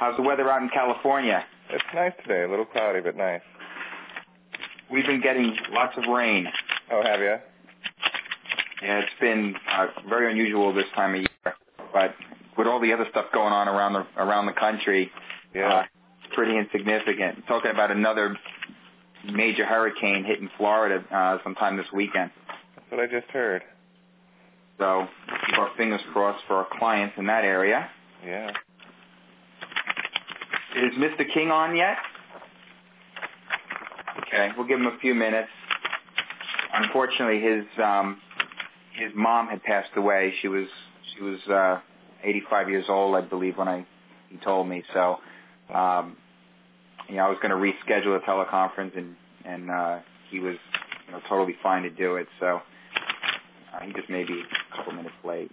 How's the weather out in California? It's nice today. A little cloudy, but nice. We've been getting lots of rain. Oh, have you? Yeah, it's been very unusual this time of year. But with all the other stuff going on around the country, it's pretty insignificant. Talking about another major hurricane hitting Florida sometime this weekend. That's what I just heard. So keep our fingers crossed for our clients in that area. Yeah. Is Mr. King on yet? Okay, we'll give him a few minutes. Unfortunately, his mom had passed away. She was 85 years old, I believe, when he told me. So, I was going to reschedule a teleconference, and he was totally fine to do it. So he just may be a couple minutes late.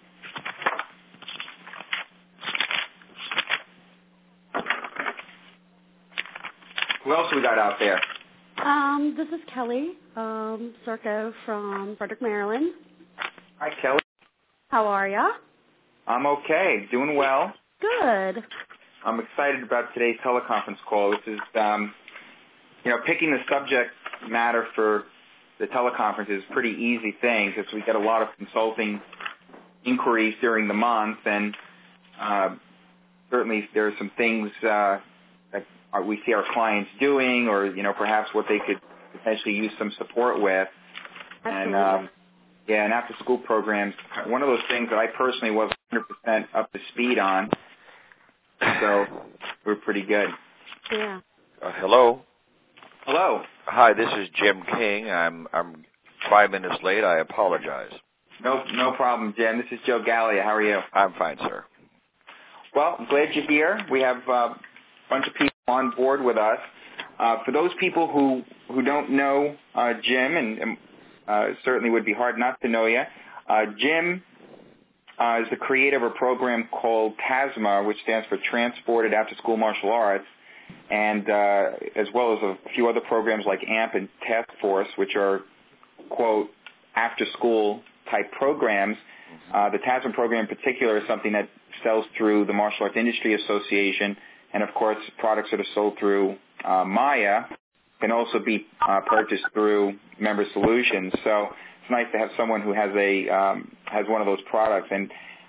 Who else we got out there? This is Kelly Circo from Frederick, Maryland. Hi, Kelly. How are ya? I'm okay. Doing well. Good. I'm excited about today's teleconference call. This is, picking the subject matter for the teleconference is a pretty easy thing because we get a lot of consulting inquiries during the month, and certainly there are some things that we see our clients doing, or perhaps what they could potentially use some support with. Absolutely. And after-school programs, one of those things that I personally wasn't 100% up to speed on, so we're pretty good. Yeah. Hello. Hello. Hi, this is Jim King. I'm 5 minutes late. I apologize. No problem, Jim. This is Joe Gallia. How are you? I'm fine, sir. Well, I'm glad you're here. We have a bunch of people on board with us. For those people who don't know Jim, and certainly would be hard not to know you, Jim is the creator of a program called TASMA, which stands for Transported After School Martial Arts, and as well as a few other programs like AMP and Task Force, which are, quote, after-school type programs. The TASMA program in particular is something that sells through the Martial Arts Industry Association, and, of course, products that are sold through Maya can also be purchased through Member Solutions. So it's nice to have someone who has one of those products. And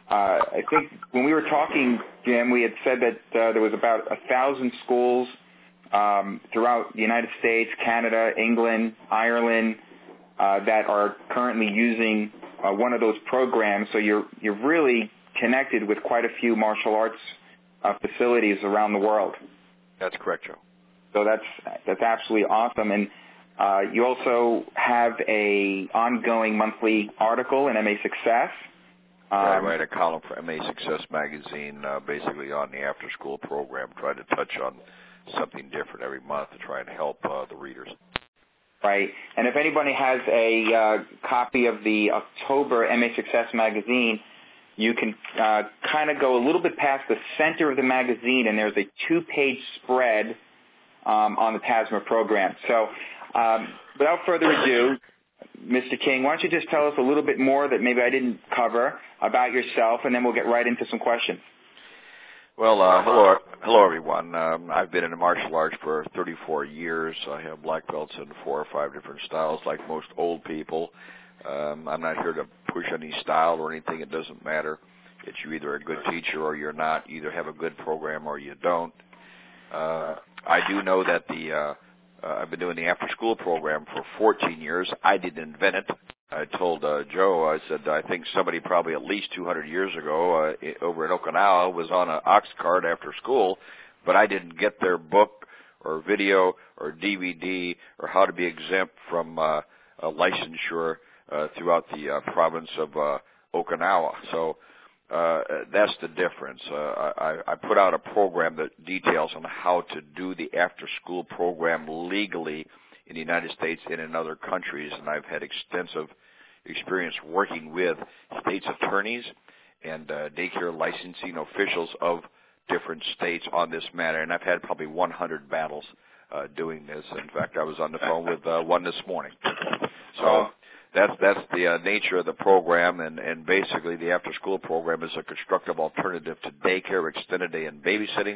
I think when we were talking, Jim, we had said that there was about 1,000 schools throughout the United States, Canada, England, Ireland that are currently using one of those programs. So you're really connected with quite a few martial arts facilities around the world. That's correct, Joe. So that's absolutely awesome. And you also have a ongoing monthly article in MA Success. I write a column for MA Success magazine, basically on the after-school program, trying to touch on something different every month to try and help the readers. Right. And if anybody has a copy of the October MA Success magazine, you can kind of go a little bit past the center of the magazine, and there's a 2-page spread on the TASMA program. So without further ado, Mr. King, why don't you just tell us a little bit more that maybe I didn't cover about yourself, and then we'll get right into some questions. Well, hello everyone. I've been in martial arts for 34 years. I have black belts in 4 or 5 different styles, like most old people. I'm not here to push any style or anything. It doesn't matter. It's you're either a good teacher or you're not. You either have a good program or you don't. I do know that I've been doing the after-school program for 14 years. I didn't invent it. I told Joe, I said, I think somebody probably at least 200 years ago over in Okinawa was on an ox cart after school, but I didn't get their book or video or DVD or how to be exempt from licensure throughout the province of Okinawa. So that's the difference. I put out a program that details on how to do the after-school program legally in the United States and in other countries, and I've had extensive experience working with states' attorneys and daycare licensing officials of different states on this matter, and I've had probably 100 battles doing this. In fact, I was on the phone with one this morning. So that's the nature of the program, and basically the after-school program is a constructive alternative to daycare, extended day, and babysitting,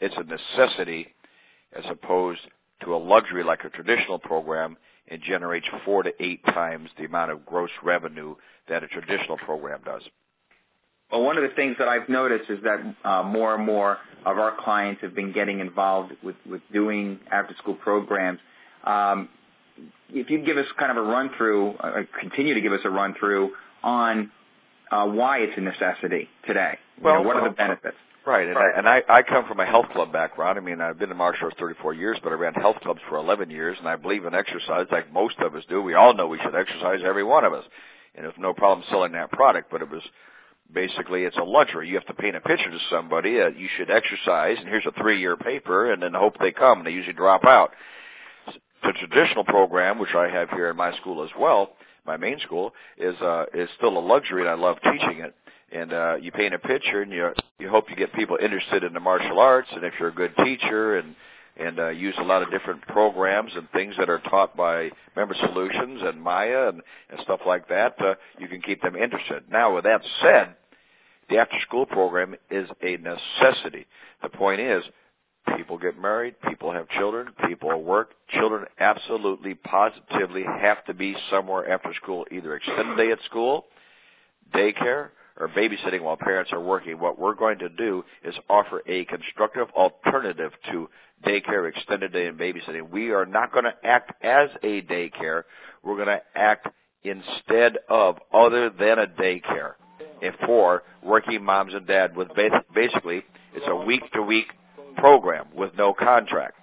it's a necessity as opposed to a luxury like a traditional program, and generates 4 to 8 times the amount of gross revenue that a traditional program does. Well, one of the things that I've noticed is that more and more of our clients have been getting involved with doing after-school programs. If you give us kind of a run-through, continue to give us a run-through on why it's a necessity today. Well, what are the benefits? Right, and I come from a health club background. I mean, I've been in martial arts 34 years, but I ran health clubs for 11 years, and I believe in exercise like most of us do. We all know we should exercise, every one of us, and there's no problem selling that product, but it was basically it's a luxury. You have to paint a picture to somebody. You should exercise, and here's a 3-year paper, and then hope they come, and they usually drop out. The traditional program, which I have here in my school as well, my main school, is still a luxury, and I love teaching it. And you paint a picture, and you hope you get people interested in the martial arts. And if you're a good teacher and use a lot of different programs and things that are taught by Member Solutions and Maya and stuff like that, you can keep them interested. Now, with that said, the after-school program is a necessity. The point is, people get married, people have children, people work. Children absolutely, positively have to be somewhere after school, either extended day at school, daycare, or babysitting while parents are working. What we're going to do is offer a constructive alternative to daycare, extended day, and babysitting. We are not going to act as a daycare. We're going to act instead of, other than a daycare, and for working moms and dad with basically it's a week-to-week program with no contract.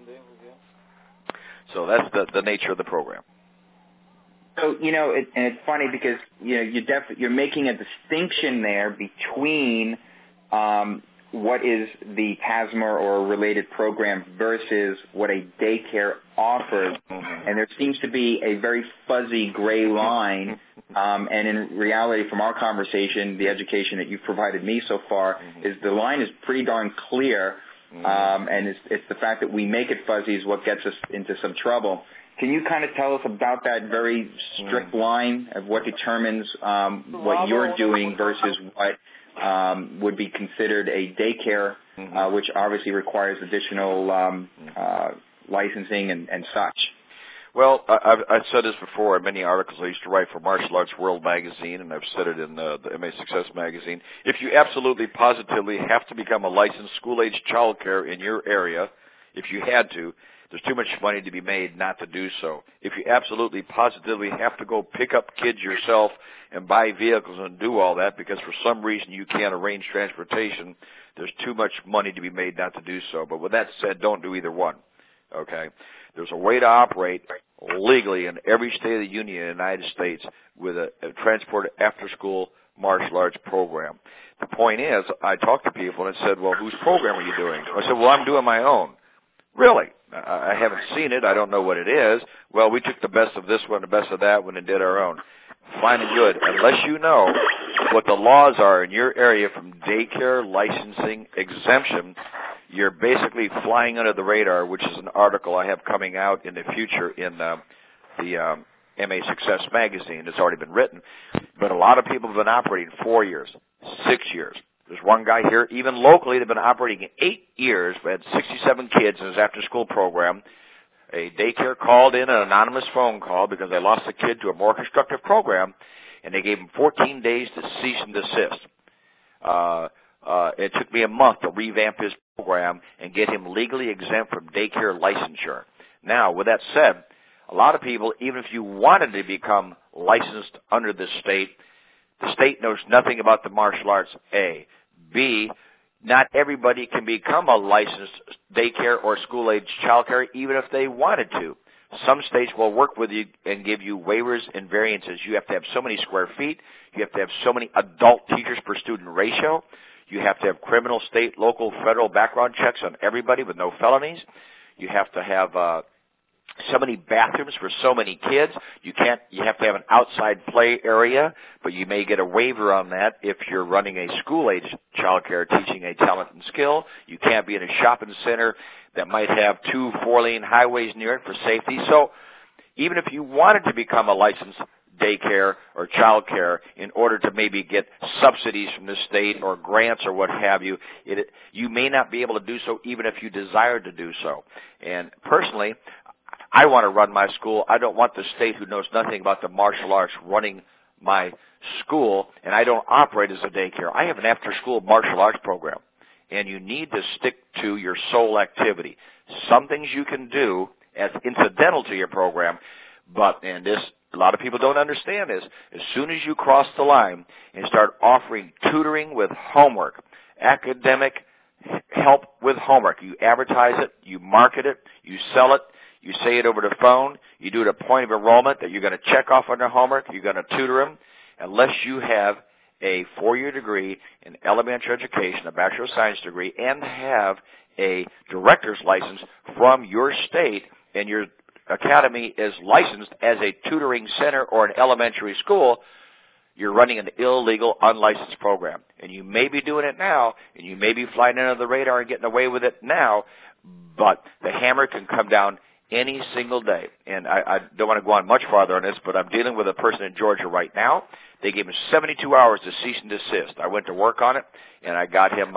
So that's the nature of the program. So, and it's funny because, you're making a distinction there between what is the PASMA or a related program versus what a daycare offers. And there seems to be a very fuzzy gray line. And in reality, from our conversation, the education that you've provided me so far, is the line is pretty darn clear. And it's the fact that we make it fuzzy is what gets us into some trouble. Can you kind of tell us about that very strict line of what determines what you're doing versus what would be considered a daycare, which obviously requires additional licensing and such? Well, I've said this before in many articles I used to write for Martial Arts World magazine, and I've said it in the MA Success magazine. If you absolutely positively have to become a licensed school-age child care in your area, if you had to, there's too much money to be made not to do so. If you absolutely positively have to go pick up kids yourself and buy vehicles and do all that because for some reason you can't arrange transportation, there's too much money to be made not to do so. But with that said, don't do either one. Okay? There's a way to operate legally in every state of the Union in the United States with a transport after-school martial arts program. The point is, I talked to people and I said, well, whose program are you doing? I said, well, I'm doing my own. Really? I haven't seen it. I don't know what it is. Well, we took the best of this one, the best of that one, and did our own. Fine and good. Unless you know what the laws are in your area from daycare licensing exemption, you're basically flying under the radar, which is an article I have coming out in the future in the MA Success magazine. It's already been written. But a lot of people have been operating 4 years, 6 years. There's one guy here, even locally, they've been operating 8 years, but had 67 kids in his after-school program. A daycare called in an anonymous phone call because they lost a kid to a more constructive program, and they gave him 14 days to cease and desist. It took me a month to revamp his program and get him legally exempt from daycare licensure. Now, with that said, a lot of people, even if you wanted to become licensed under the state knows nothing about the martial arts, A. B, not everybody can become a licensed daycare or school-age child care even if they wanted to. Some states will work with you and give you waivers and variances. You have to have so many square feet. You have to have so many adult teachers per student ratio. You have to have criminal, state, local, federal background checks on everybody with no felonies. You have to have so many bathrooms for so many kids. You have to have an outside play area, but you may get a waiver on that if you're running a school-age child care teaching a talent and skill. You can't be in a shopping center that might have 2 4-lane highways near it for safety. So even if you wanted to become a licensed daycare or child care in order to maybe get subsidies from the state or grants or what have you. You may not be able to do so even if you desire to do so. And personally, I want to run my school. I don't want the state who knows nothing about the martial arts running my school, and I don't operate as a daycare. I have an after-school martial arts program, and you need to stick to your sole activity. Some things you can do as incidental to your program, and this a lot of people don't understand this. As soon as you cross the line and start offering tutoring with homework, academic help with homework, you advertise it, you market it, you sell it, you say it over the phone, you do it at point of enrollment that you're going to check off on their homework, you're going to tutor them, unless you have a 4-year degree in elementary education, a Bachelor of Science degree, and have a director's license from your state, and your academy is licensed as a tutoring center or an elementary school, you're running an illegal, unlicensed program. And you may be doing it now, and you may be flying under the radar and getting away with it now, but the hammer can come down any single day. And I don't want to go on much farther on this, but I'm dealing with a person in Georgia right now. They gave him 72 hours to cease and desist. I went to work on it, and I got him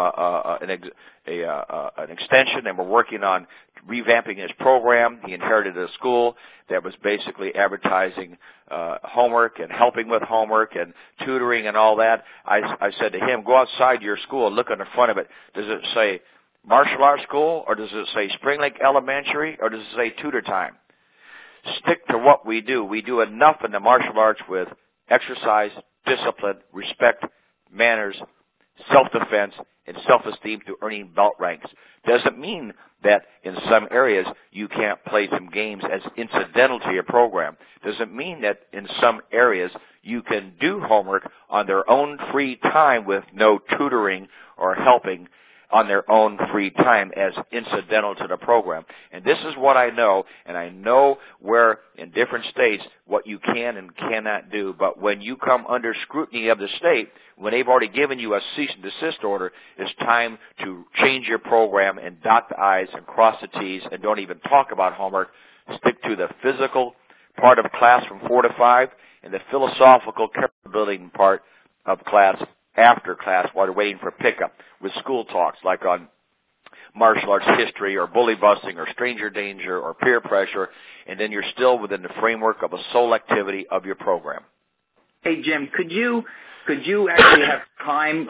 an extension, and we're working on revamping his program. He inherited a school that was basically advertising homework and helping with homework and tutoring and all that. I said to him, go outside your school and look on the front of it. Does it say martial arts school, or does it say Spring Lake Elementary, or does it say tutor time? Stick to what we do. We do enough in the martial arts with exercise, discipline, respect, manners, self-defense, and self-esteem through earning belt ranks. Doesn't mean that in some areas you can't play some games as incidental to your program. Doesn't mean that in some areas you can do homework on their own free time with no tutoring or helping on their own free time as incidental to the program. And this is what I know, and I know where in different states what you can and cannot do. But when you come under scrutiny of the state, when they've already given you a cease and desist order, it's time to change your program and dot the I's and cross the T's and don't even talk about homework. Stick to the physical part of class from 4 to 5 and the philosophical character building part of class after class while they're waiting for pickup with school talks like on martial arts history or bully busting or stranger danger or peer pressure, and then you're still within the framework of a sole activity of your program. Hey, Jim, could you actually have time,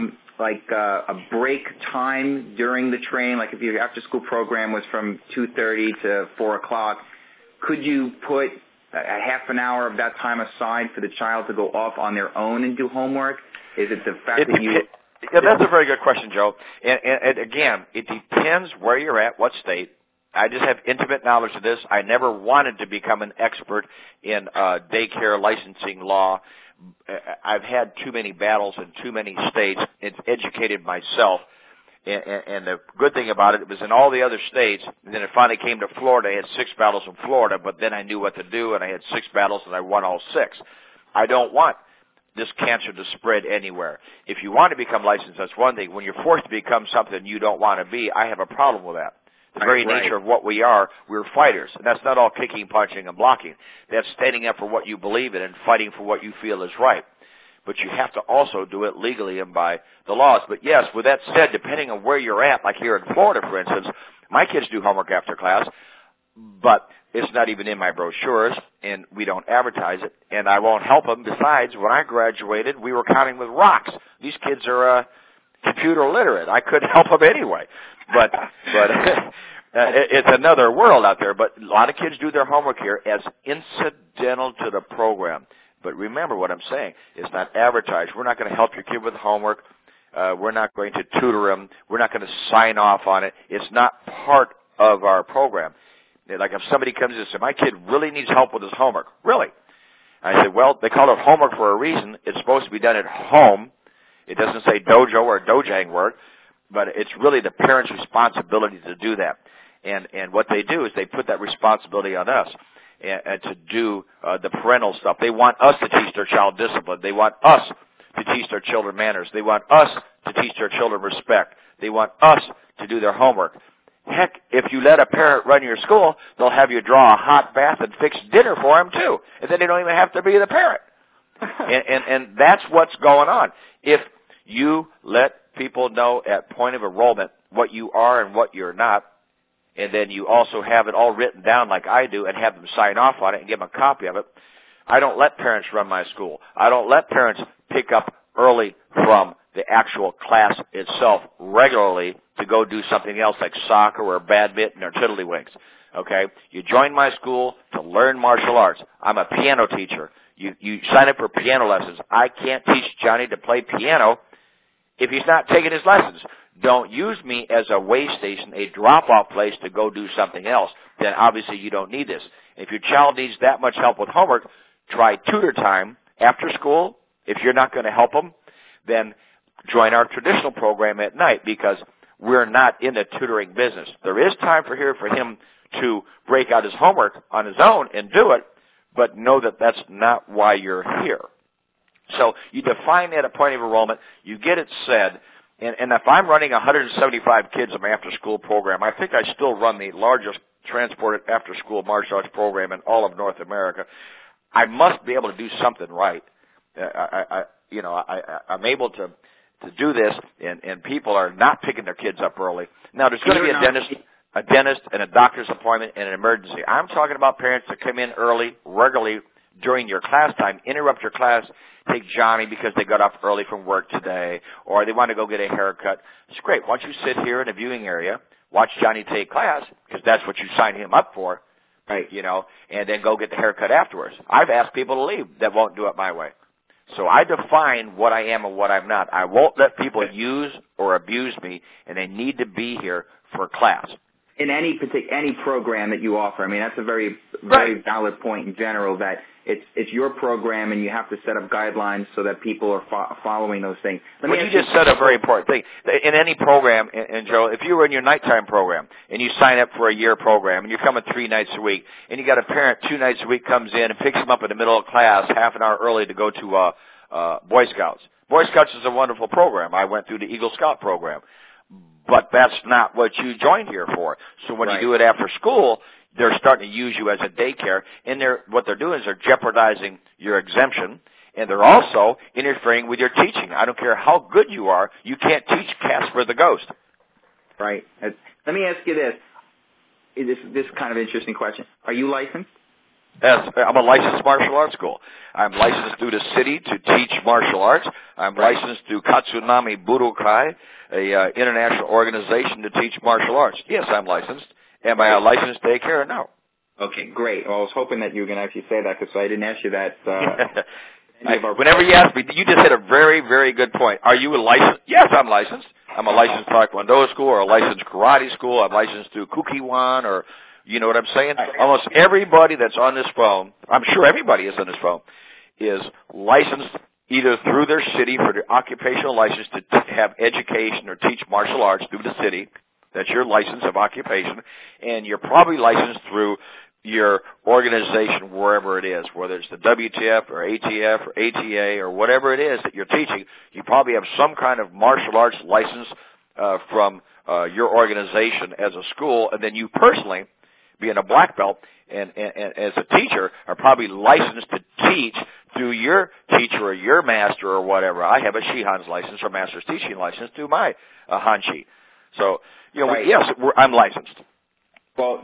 a break time during the train? Like if your after-school program was from 2:30 to 4 o'clock, could you put a half an hour of that time aside for the child to go off on their own and do homework? Is it the fact that you... Yeah, that's a very good question, Joe. And again, it depends where you're at, what state. I just have intimate knowledge of this. I never wanted to become an expert in daycare licensing law. I've had too many battles in too many states. It's educated myself. And the good thing about it was in all the other states, and then it finally came to Florida. I had 6 battles in Florida, but then I knew what to do, and I had 6 battles, and I won all 6. I don't want this cancer to spread anywhere. If you want to become licensed, that's one thing. When you're forced to become something you don't want to be, I have a problem with that. The very nature of what we are, we're fighters. And that's not all kicking, punching, and blocking. That's standing up for what you believe in and fighting for what you feel is right. But you have to also do it legally and by the laws. But yes, with that said, depending on where you're at, like here in Florida, for instance, my kids do homework after class, but it's not even in my brochures, and we don't advertise it, and I won't help them. Besides, when I graduated, we were counting with rocks. These kids are computer literate. I couldn't help them anyway. But it's another world out there. But a lot of kids do their homework here as incidental to the program. But remember what I'm saying. It's not advertised. We're not going to help your kid with homework. We're not going to tutor them. We're not going to sign off on it. It's not part of our program. Like if somebody comes in and says, my kid really needs help with his homework. Really? I said, well, they call it homework for a reason. It's supposed to be done at home. It doesn't say dojo or dojang work, but it's really the parent's responsibility to do that. And what they do is they put that responsibility on us and to do the parental stuff. They want us to teach their child discipline. They want us to teach their children manners. They want us to teach their children respect. They want us to do their homework. Heck, if you let a parent run your school, they'll have you draw a hot bath and fix dinner for them too, and then they don't even have to be the parent. and that's what's going on. If you let people know at point of enrollment what you are and what you're not, and then you also have it all written down like I do and have them sign off on it and give them a copy of it. I don't let parents run my school. I don't let parents pick up early from the actual class itself regularly to go do something else like soccer or badminton or tiddlywinks. Okay? You join my school to learn martial arts. I'm a piano teacher. You sign up for piano lessons. I can't teach Johnny to play piano if he's not taking his lessons. Don't use me as a way station, a drop-off place to go do something else. Then obviously you don't need this. If your child needs that much help with homework, try tutor time after school. If you're not going to help them, then join our traditional program at night because we're not in the tutoring business. There is time for him to break out his homework on his own and do it, but know that that's not why you're here. So you define that at point of enrollment. You get it said. And if I'm running 175 kids in my after-school program, I think I still run the largest transported after-school martial arts program in all of North America. I must be able to do something right. I'm able to do this, and people are not picking their kids up early. Now, there's going to be a dentist and a doctor's appointment and an emergency. I'm talking about parents that come in early, regularly, during your class time, interrupt your class, take Johnny because they got up early from work today, or they want to go get a haircut. It's great. Why don't you sit here in a viewing area, watch Johnny take class, because that's what you signed him up for, right? And then go get the haircut afterwards. I've asked people to leave that won't do it my way. So I define what I am and what I'm not. I won't let people use or abuse me, and they need to be here for class. In any program that you offer, I mean, that's a very valid point in general, that it's your program and you have to set up guidelines so that people are following those things. You just said a very important thing. In any program, and Joe, if you were in your nighttime program and you sign up for a year program and you're coming 3 nights a week and you got a parent 2 nights a week comes in and picks them up in the middle of class half an hour early to go to Boy Scouts. Boy Scouts is a wonderful program. I went through the Eagle Scout program. But that's not what you joined here for. So when you do it after school, they're starting to use you as a daycare, and what they're doing is they're jeopardizing your exemption, and they're also interfering with your teaching. I don't care how good you are, you can't teach Casper the Ghost. Right. Let me ask you this. This is kind of an interesting question. Are you licensed? Yes, I'm a licensed martial arts school. I'm licensed through the city to teach martial arts. I'm licensed through Katsunami Budokai, a international organization to teach martial arts. Yes, I'm licensed. Am I a licensed daycare? No. Okay, great. Well, I was hoping that you were going to actually say that because I didn't ask you that. Whenever you ask me, you just hit a very, very good point. Are you a licensed? Yes, I'm licensed. I'm a licensed Taekwondo school or a licensed karate school. I'm licensed through Kukiwan or... You know what I'm saying? Almost everybody that's on this phone, I'm sure everybody is on this phone, is licensed either through their city for the occupational license to have education or teach martial arts through the city. That's your license of occupation. And you're probably licensed through your organization wherever it is, whether it's the WTF or ATF or ATA or whatever it is that you're teaching. You probably have some kind of martial arts license from your organization as a school, and then you personally, being a black belt and as a teacher, are probably licensed to teach through your teacher or your master or whatever. I have a Shihan's license or master's teaching license through my Hanshi. So, yes, I'm licensed. Well,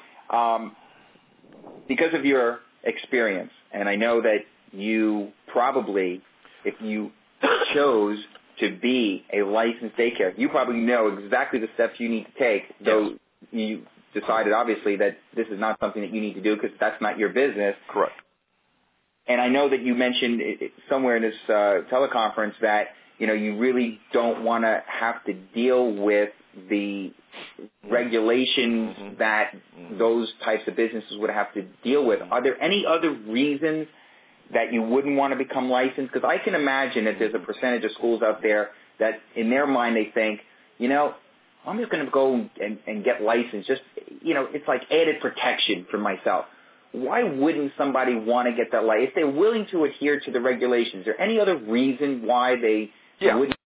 because of your experience, and I know that you probably, if you chose to be a licensed daycare, you probably know exactly the steps you need to take, though you decided, obviously, that this is not something that you need to do because that's not your business. Correct. And I know that you mentioned somewhere in this teleconference that, you really don't want to have to deal with the regulations that those types of businesses would have to deal with. Are there any other reasons that you wouldn't want to become licensed? Because I can imagine that there's a percentage of schools out there that in their mind they think, I'm just going to go and get licensed. Just, it's like added protection for myself. Why wouldn't somebody want to get that license? If they're willing to adhere to the regulations, is there any other reason why they wouldn't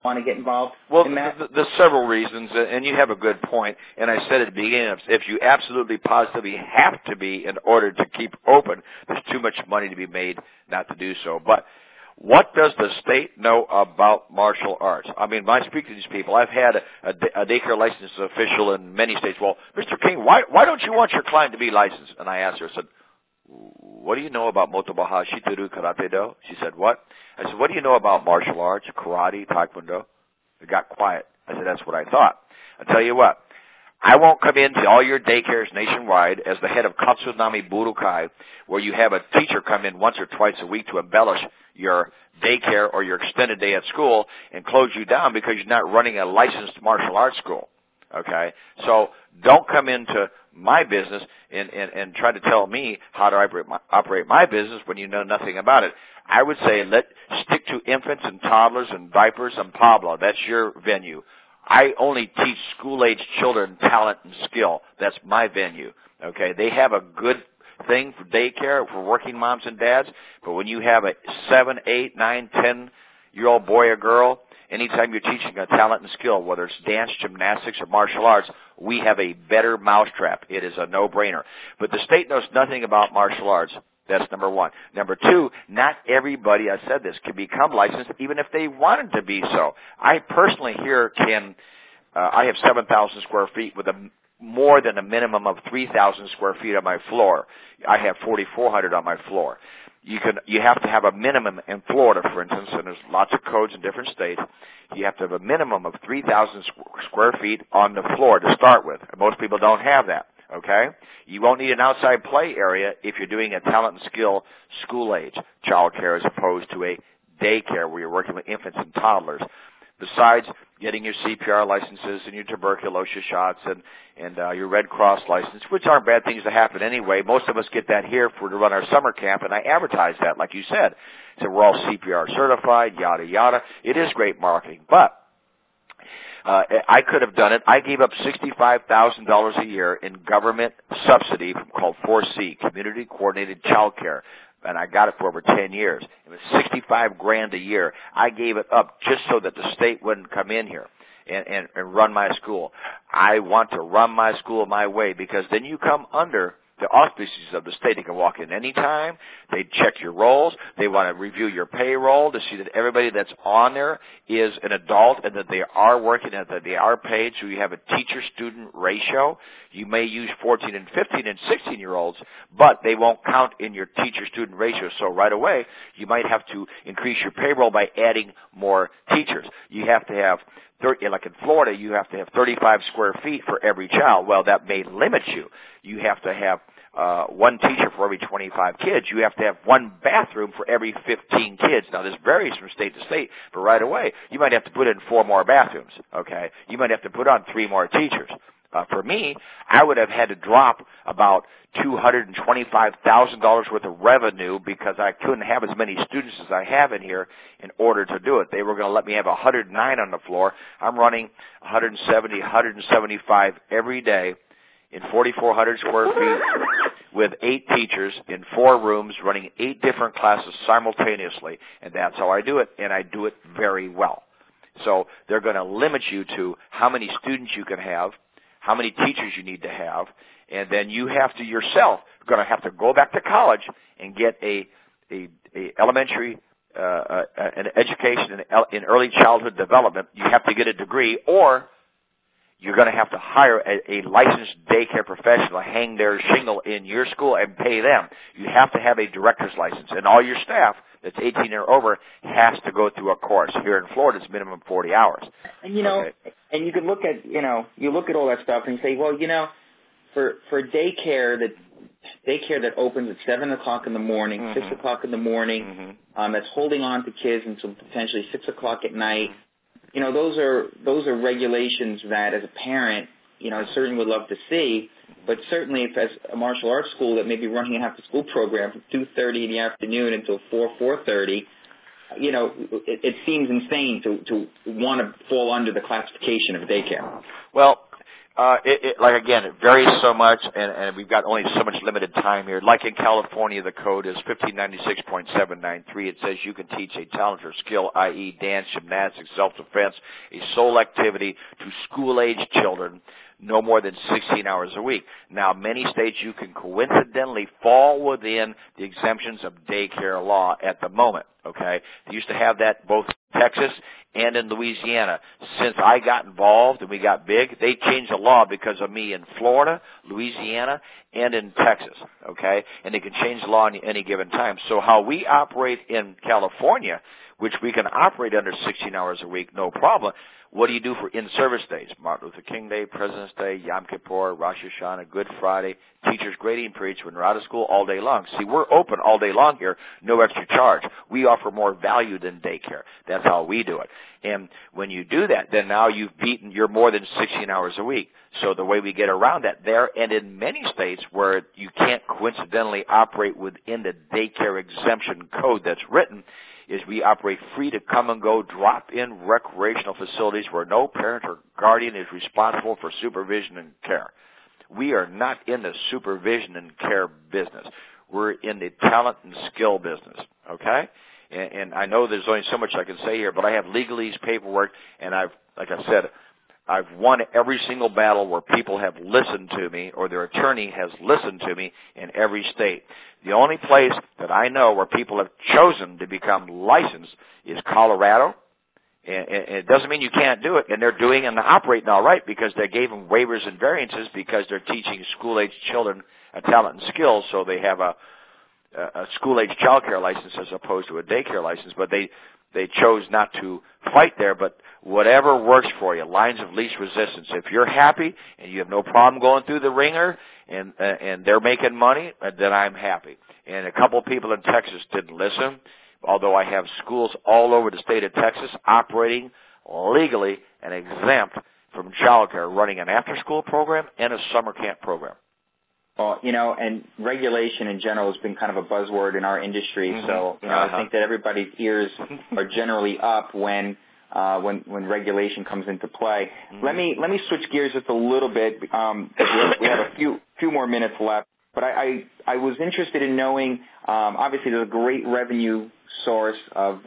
want to get involved in that? There's several reasons, and you have a good point. And I said at the beginning, if you absolutely positively have to be in order to keep open, there's too much money to be made not to do so. But what does the state know about martial arts? I mean, when I speak to these people, I've had a daycare licensed official in many states. Well, Mr. King, why don't you want your client to be licensed? And I asked her, I said, what do you know about Motobaha Shiteru Karate Do? She said, what? I said, what do you know about martial arts, karate, taekwondo? It got quiet. I said, that's what I thought. I'll tell you what. I won't come into all your daycares nationwide as the head of Katsunami Budokai, where you have a teacher come in once or twice a week to embellish your daycare or your extended day at school and close you down because you're not running a licensed martial arts school. Okay? So don't come into my business and try to tell me how to operate my business when you know nothing about it. I would say stick to infants and toddlers and diapers and Pablo. That's your venue. I only teach school-age children talent and skill. That's my venue. Okay? They have a good thing for daycare for working moms and dads, but when you have a 7, 8, 9, 10-year-old boy or girl, anytime you're teaching a talent and skill, whether it's dance, gymnastics, or martial arts, we have a better mousetrap. It is a no-brainer. But the state knows nothing about martial arts. That's number one. Number two, not everybody, I said this, can become licensed even if they wanted to be so. I personally here I have 7,000 square feet with more than a minimum of 3,000 square feet on my floor. I have 4,400 on my floor. You have to have a minimum in Florida, for instance, and there's lots of codes in different states. You have to have a minimum of 3,000 square feet on the floor to start with. Most people don't have that. Okay? You won't need an outside play area if you're doing a talent and skill school-age child care as opposed to a daycare where you're working with infants and toddlers. Besides getting your CPR licenses and your tuberculosis shots and your Red Cross license, which aren't bad things to happen anyway. Most of us get that here to run our summer camp, and I advertise that, like you said. So we're all CPR certified, yada, yada. It is great marketing, but I could have done it. I gave up $65,000 a year in government subsidy called 4C, Community Coordinated Child Care, and I got it for over 10 years. It was $65,000 a year. I gave it up just so that the state wouldn't come in here and run my school. I want to run my school my way because then you come under the auspices of the state. They can walk in anytime. They check your rolls. They want to review your payroll to see that everybody that's on there is an adult and that they are working and that they are paid. So you have a teacher-student ratio. You may use 14 and 15 and 16-year-olds, but they won't count in your teacher-student ratio. So right away, you might have to increase your payroll by adding more teachers. You have to have like in Florida, you have to have 35 square feet for every child. Well, that may limit you. You have to have one teacher for every 25 kids. You have to have one bathroom for every 15 kids. Now, this varies from state to state, but right away, you might have to put in 4 more bathrooms, okay? You might have to put on 3 more teachers. For me, I would have had to drop about $225,000 worth of revenue because I couldn't have as many students as I have in here in order to do it. They were going to let me have 109 on the floor. I'm running 170, 175 every day in 4,400 square feet with 8 teachers in 4 rooms running 8 different classes simultaneously, and that's how I do it, and I do it very well. So they're going to limit you to how many students you can have, how many teachers you need to have, and then you have to yourself going to have to go back to college and get a elementary an education in early childhood development. You have to get a degree, or you're going to have to hire a licensed daycare professional to hang their shingle in your school and pay them. You have to have a director's license, and all your staff that's 18 or over has to go through a course. Here in Florida, it's minimum 40 hours. And, and you can look at, you look at all that stuff and say, well, for daycare that opens at 7 o'clock in the morning, mm-hmm. 6 o'clock in the morning, mm-hmm. That's holding on to kids until potentially 6 o'clock at night, those are regulations that as a parent, I certainly would love to see. But certainly, if as a martial arts school that may be running an after-school program from 2:30 in the afternoon until 4:30, it seems insane to want to fall under the classification of daycare. Well, Like again, it varies so much, and we've got only so much limited time here. Like in California, the code is 1596.793. It says you can teach a talent or skill, i.e. dance, gymnastics, self-defense, a sole activity to school-age children no more than 16 hours a week. Now, many states you can coincidentally fall within the exemptions of daycare law at the moment, okay? They used to have that both in Texas and in Louisiana. Since I got involved and we got big, they changed the law because of me in Florida, Louisiana, and in Texas, okay? And they can change the law at any given time. So how we operate in California, which we can operate under 16 hours a week, no problem. What do you do for in-service days? Martin Luther King Day, President's Day, Yom Kippur, Rosh Hashanah, Good Friday, teachers grading periods when they're out of school all day long. See, we're open all day long here, no extra charge. We offer more value than daycare. That's how we do it. And when you do that, then now you're more than 16 hours a week. So the way we get around that there, and in many states where you can't coincidentally operate within the daycare exemption code that's written, is we operate free to come and go, drop-in recreational facilities where no parent or guardian is responsible for supervision and care. We are not in the supervision and care business. We're in the talent and skill business, okay? And I know there's only so much I can say here, but I have legalese paperwork, and I've won every single battle where people have listened to me or their attorney has listened to me in every state. The only place that I know where people have chosen to become licensed is Colorado. And it doesn't mean you can't do it, and they're doing and operating all right because they gave them waivers and variances because they're teaching school-age children a talent and skills, so they have a school-age child care license as opposed to a daycare license, but they chose not to fight there. But whatever works for you, lines of least resistance. If you're happy and you have no problem going through the ringer and they're making money, then I'm happy. And a couple of people in Texas didn't listen, although I have schools all over the state of Texas operating legally and exempt from child care, running an after-school program and a summer camp program. Well, and regulation in general has been kind of a buzzword in our industry. Mm-hmm. So, I think that everybody's ears are generally up when regulation comes into play. Mm-hmm. Let me switch gears just a little bit. We have a few more minutes left. But I was interested in knowing. Obviously, there's a great revenue source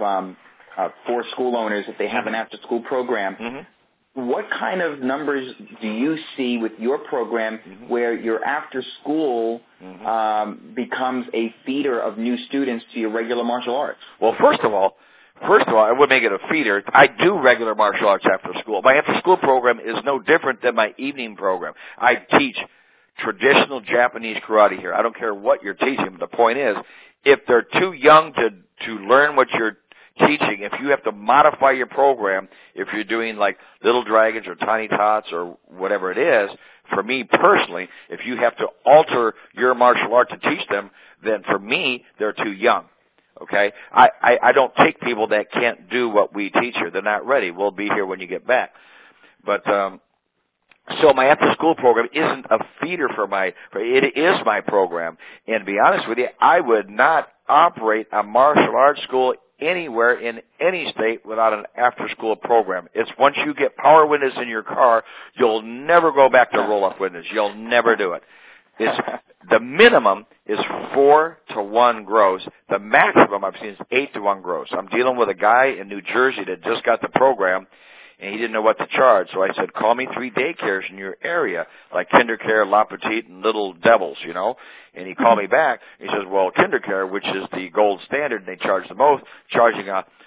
for school owners if they have an after-school program. Mm-hmm. What kind of numbers do you see with your program where your after-school becomes a feeder of new students to your regular martial arts? Well, first of all, I would make it a feeder. I do regular martial arts after school. My after-school program is no different than my evening program. I teach traditional Japanese karate here. I don't care what you're teaching. But the point is, if they're too young to learn what you're teaching, if you have to modify your program, if you're doing like Little Dragons or Tiny Tots or whatever it is, for me personally, if you have to alter your martial art to teach them, then for me, they're too young. Okay? I don't take people that can't do what we teach here. They're not ready. We'll be here when you get back. But, so my after-school program isn't a feeder it is my program. And to be honest with you, I would not operate a martial arts school anywhere in any state without an after-school program. It's once you get power windows in your car, you'll never go back to roll-up windows. You'll never do it. The minimum is 4-to-1 gross. The maximum I've seen is 8-to-1 gross. I'm dealing with a guy in New Jersey that just got the program, and he didn't know what to charge. So I said, call me 3 daycares in your area, like KinderCare, La Petite, and Little Devils, And he called me back. He says, well, KinderCare, which is the gold standard, and they charge the most, charging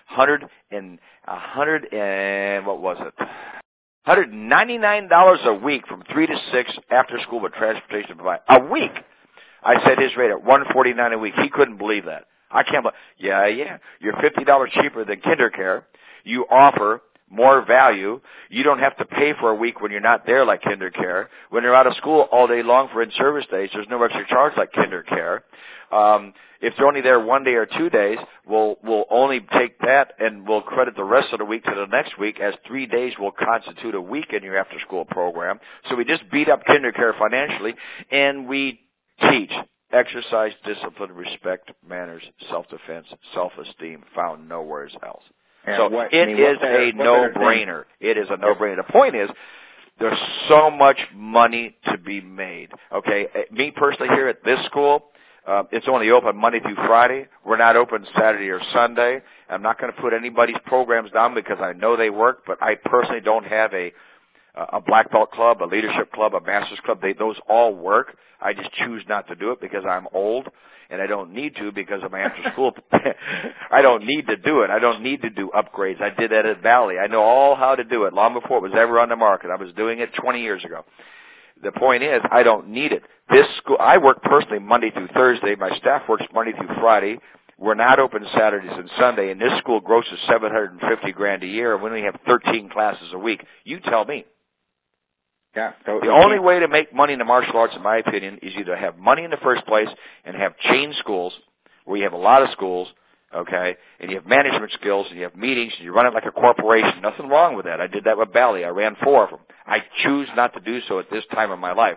$199 a week from 3 to 6 after school with transportation provided. A week. I said his rate at $149 a week. He couldn't believe that. I can't believe. Yeah. You're $50 cheaper than KinderCare. You offer more value. You don't have to pay for a week when you're not there like KinderCare. When you're out of school all day long for in-service days, there's no extra charge like KinderCare. If they're only there 1 day or 2 days, we'll only take that and we'll credit the rest of the week to the next week, as 3 days will constitute a week in your after-school program. So we just beat up KinderCare financially, and we teach exercise, discipline, respect, manners, self-defense, self-esteem, found nowhere else. So it is a no-brainer. It is a no-brainer. The point is, There's so much money to be made. Okay, me personally here at this school, it's only open Monday through Friday. We're not open Saturday or Sunday. I'm not going to put anybody's programs down because I know they work, but I personally don't have a black belt club, a leadership club, a master's club. Those all work. I just choose not to do it because I'm old, and I don't need to because of my after school. I don't need to do it. I don't need to do upgrades. I did that at Valley. I know all how to do it long before it was ever on the market. I was doing it 20 years ago. The point is, I don't need it. This school, I work personally Monday through Thursday. My staff works Monday through Friday. We're not open Saturdays and Sunday, and this school grosses $750,000 a year, and we only have 13 classes a week. You tell me. Yeah. The only way to make money in the martial arts, in my opinion, is either have money in the first place and have chain schools where you have a lot of schools, okay, and you have management skills and you have meetings and you run it like a corporation. Nothing wrong with that. I did that with Bally. I ran 4 of them. I choose not to do so at this time of my life.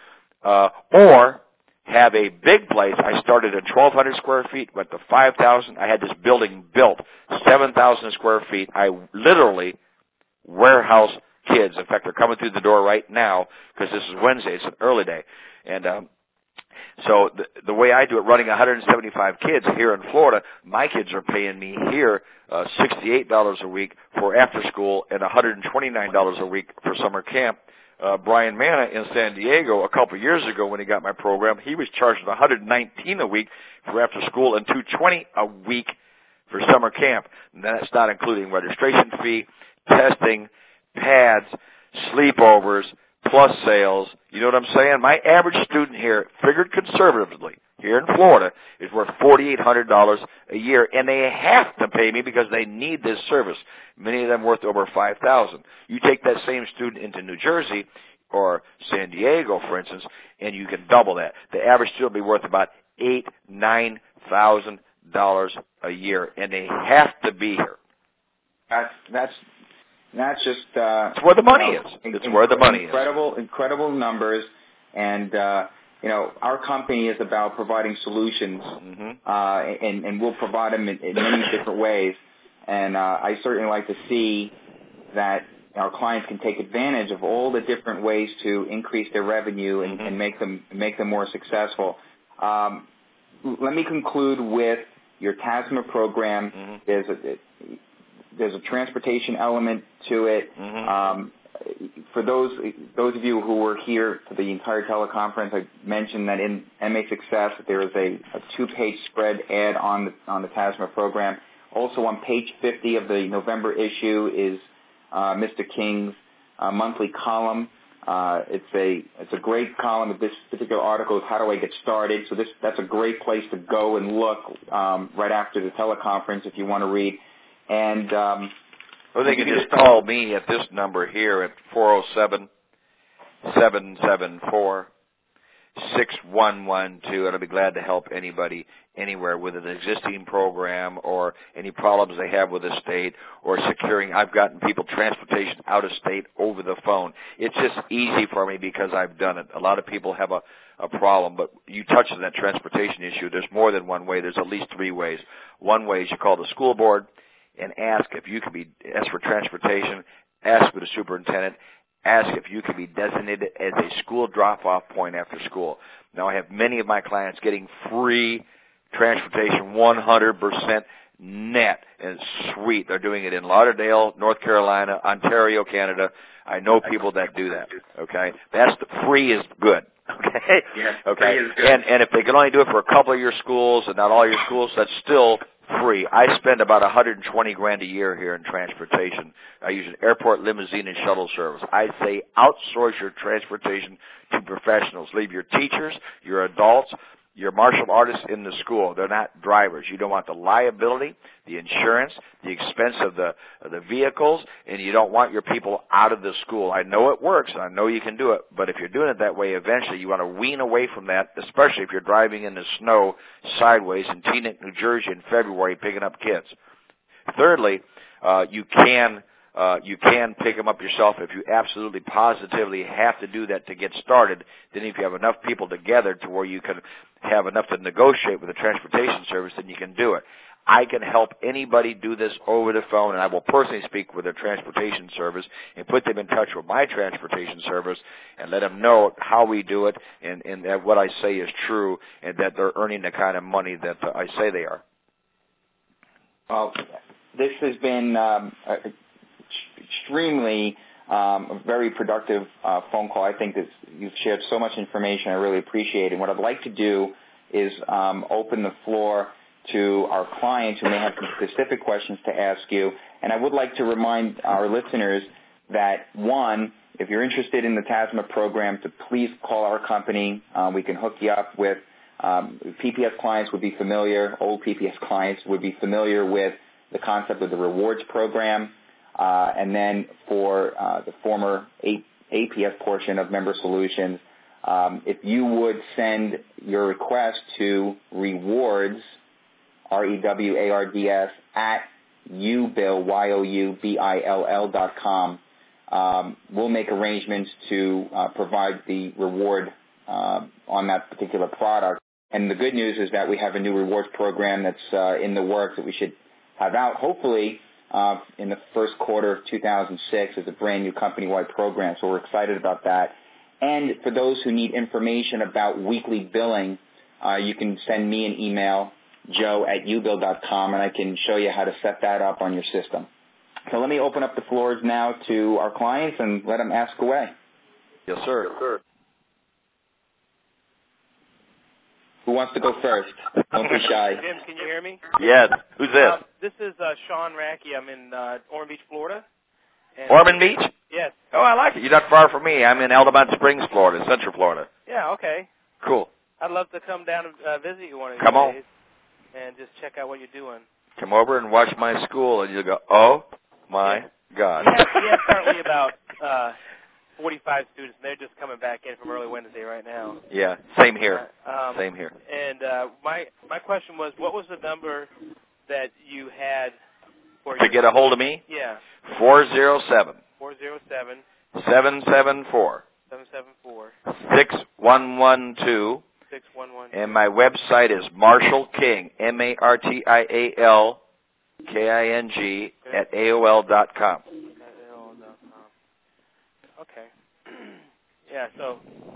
Or have a big place. I started at 1,200 square feet, went to 5,000. I had this building built, 7,000 square feet. I literally warehouse kids. In fact, they're coming through the door right now because this is Wednesday. It's an early day. And so the way I do it, running 175 kids here in Florida, my kids are paying me here $68 a week for after school and $129 a week for summer camp. Brian Manna in San Diego a couple of years ago when he got my program, he was charging $119 a week for after school and $220 a week for summer camp. And that's not including registration fee, testing, pads, sleepovers, plus sales. You know what I'm saying? My average student here, figured conservatively, here in Florida, is worth $4,800 a year, and they have to pay me because they need this service. Many of them worth over $5,000. You take that same student into New Jersey or San Diego, for instance, and you can double that. The average student will be worth about $8,000-9,000 a year, and they have to be here. That's just it's where the money is. It's where the money is. Incredible numbers, and our company is about providing solutions, and we'll provide them in many different ways. And I certainly like to see that our clients can take advantage of all the different ways to increase their revenue and make them more successful. Let me conclude with your TASMA program. There's a transportation element to it. For those of you who were here for the entire teleconference, I mentioned that in MA Success there is a 2-page spread ad on the TASMA program. Also on page 50 of the November issue is Mr. King's monthly column. It's a great column. This particular article is How Do I Get Started? So that's a great place to go and look right after the teleconference if you want to read. And they can just call me at this number here at 407-774-6112, and I'll be glad to help anybody anywhere with an existing program or any problems they have with the state or securing. I've gotten people transportation out of state over the phone. It's just easy for me because I've done it. A lot of people have a problem, but you touched on that transportation issue. There's more than one way. There's at least 3 ways. One way is you call the school board and ask if you can ask for transportation, ask for the superintendent, ask if you can be designated as a school drop-off point after school. Now, I have many of my clients getting free transportation, 100% net, and it's sweet. They're doing it in Lauderdale, North Carolina, Ontario, Canada. I know people that do that, okay? That's free is good, okay? Yes, okay. Free is good. And if they can only do it for a couple of your schools and not all your schools, that's still free. I spend about $120,000 a year here in transportation. I use an airport limousine and shuttle service. I say outsource your transportation to professionals. Leave your teachers, your adults, your martial artists in the school. They're not drivers. You don't want the liability, the insurance, the expense of the vehicles, and you don't want your people out of the school. I know it works, and I know you can do it, but if you're doing it that way, eventually you want to wean away from that, especially if you're driving in the snow sideways in Teaneck, New Jersey in February picking up kids. Thirdly, you can pick them up yourself if you absolutely positively have to do that to get started. Then if you have enough people together to where you can have enough to negotiate with the transportation service, then you can do it. I can help anybody do this over the phone, and I will personally speak with their transportation service and put them in touch with my transportation service and let them know how we do it and that what I say is true and that they're earning the kind of money that I say they are. Well, this has been extremely a very productive phone call. I think that you've shared so much information. I really appreciate it. And what I'd like to do is open the floor to our clients who may have some specific questions to ask you. And I would like to remind our listeners that, one, if you're interested in the TASMA program, to please call our company. We can hook you up with PPS clients would be familiar, old PPS clients would be familiar with the concept of the rewards program. And then for the former APS portion of Member Solutions, if you would send your request to rewards, REWARDS, at youbill.com, we'll make arrangements to provide the reward on that particular product. And the good news is that we have a new rewards program that's in the works that we should have out, hopefully, in the first quarter of 2006 as a brand new company-wide program. So we're excited about that. And for those who need information about weekly billing, you can send me an email, joe@youbill.com, and I can show you how to set that up on your system. So let me open up the floors now to our clients and let them ask away. Yes, sir. Yes, sir. Who wants to go first? Don't be shy. Jim, can you hear me? Yes. Who's this? This is Sean Rackey. I'm in Ormond Beach, Florida. Ormond Beach? Yes. Oh, I like it. You're not far from me. I'm in Altamont Springs, Florida, Central Florida. Yeah, okay. Cool. I'd love to come down and visit you one of these Come on. days and just check out what you're doing. Come over and watch my school, and you'll go, oh, my God. We have currently about 45 students, and they're just coming back in from early Wednesday right now. Yeah, same here. Same here. And my question was, what was the number that you had for to get a hold of me? Yeah. 407. 407. 774. 774. 6112. 6112. And my website is Marshall King, MartialKing, at AOL.com. Okay. Yeah. So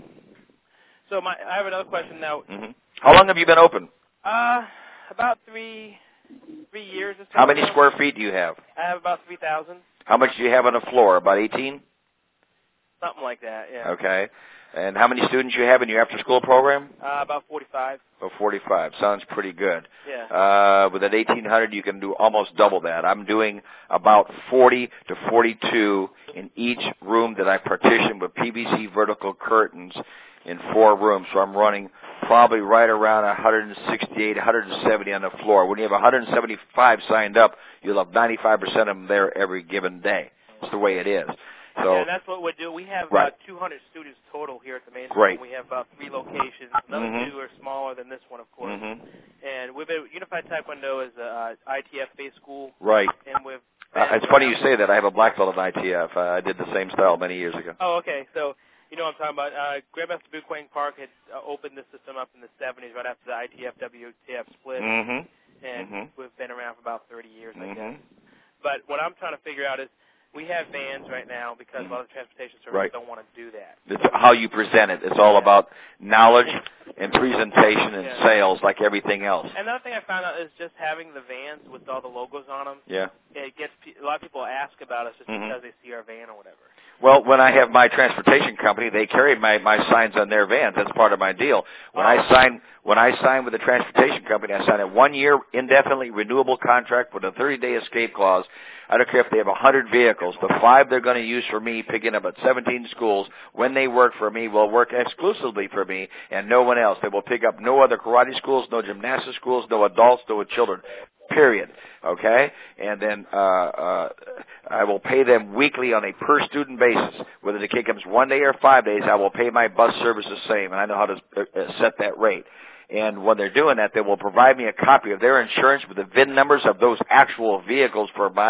I have another question now. Mm-hmm. How long have you been open? About 3 years or so. How many square feet do you have? I have about 3,000. How much do you have on the floor? About 18? Something like that. Yeah. Okay. And how many students you have in your after-school program? About 45. Oh, 45. Sounds pretty good. Yeah. With that 1,800, you can do almost double that. I'm doing about 40 to 42 in each room that I partition with PVC vertical curtains in 4 rooms. So I'm running probably right around 168, 170 on the floor. When you have 175 signed up, you'll have 95% of them there every given day. It's the way it is. So, yeah, that's what we'll do. We have about 200 students total here at the main school. Great. We have about 3 locations. Another 2 are smaller than this one, of course. Mm-hmm. And we've been, Unified Taekwondo is a ITF-based school. Right. And we've it's funny you say that. I have a black belt at ITF. I did the same style many years ago. Oh, okay. So, you know what I'm talking about. Grandmaster Buquang Park had opened this system up in the 70s right after the ITF-WTF split. Mm-hmm. And we've been around for about 30 years, I guess. Mm-hmm. But what I'm trying to figure out is, we have vans right now because a lot of transportation services don't want to do that. It's how you present it. It's all about knowledge and presentation and sales like everything else. Another thing I found out is just having the vans with all the logos on them. Yeah. It gets a lot of people ask about us just because they see our van or whatever. Well, when I have my transportation company, they carry my signs on their vans. That's part of my deal. When I sign with the transportation company, I sign a 1-year indefinitely renewable contract with a 30-day escape clause. I don't care if they have 100 vehicles. The 5 they're going to use for me, picking up at 17 schools, when they work for me, will work exclusively for me and no one else. They will pick up no other karate schools, no gymnastics schools, no adults, no children, period. Okay? And then I will pay them weekly on a per-student basis. Whether the kid comes 1 day or 5 days, I will pay my bus service the same, and I know how to set that rate. And when they're doing that, they will provide me a copy of their insurance with the VIN numbers of those actual vehicles for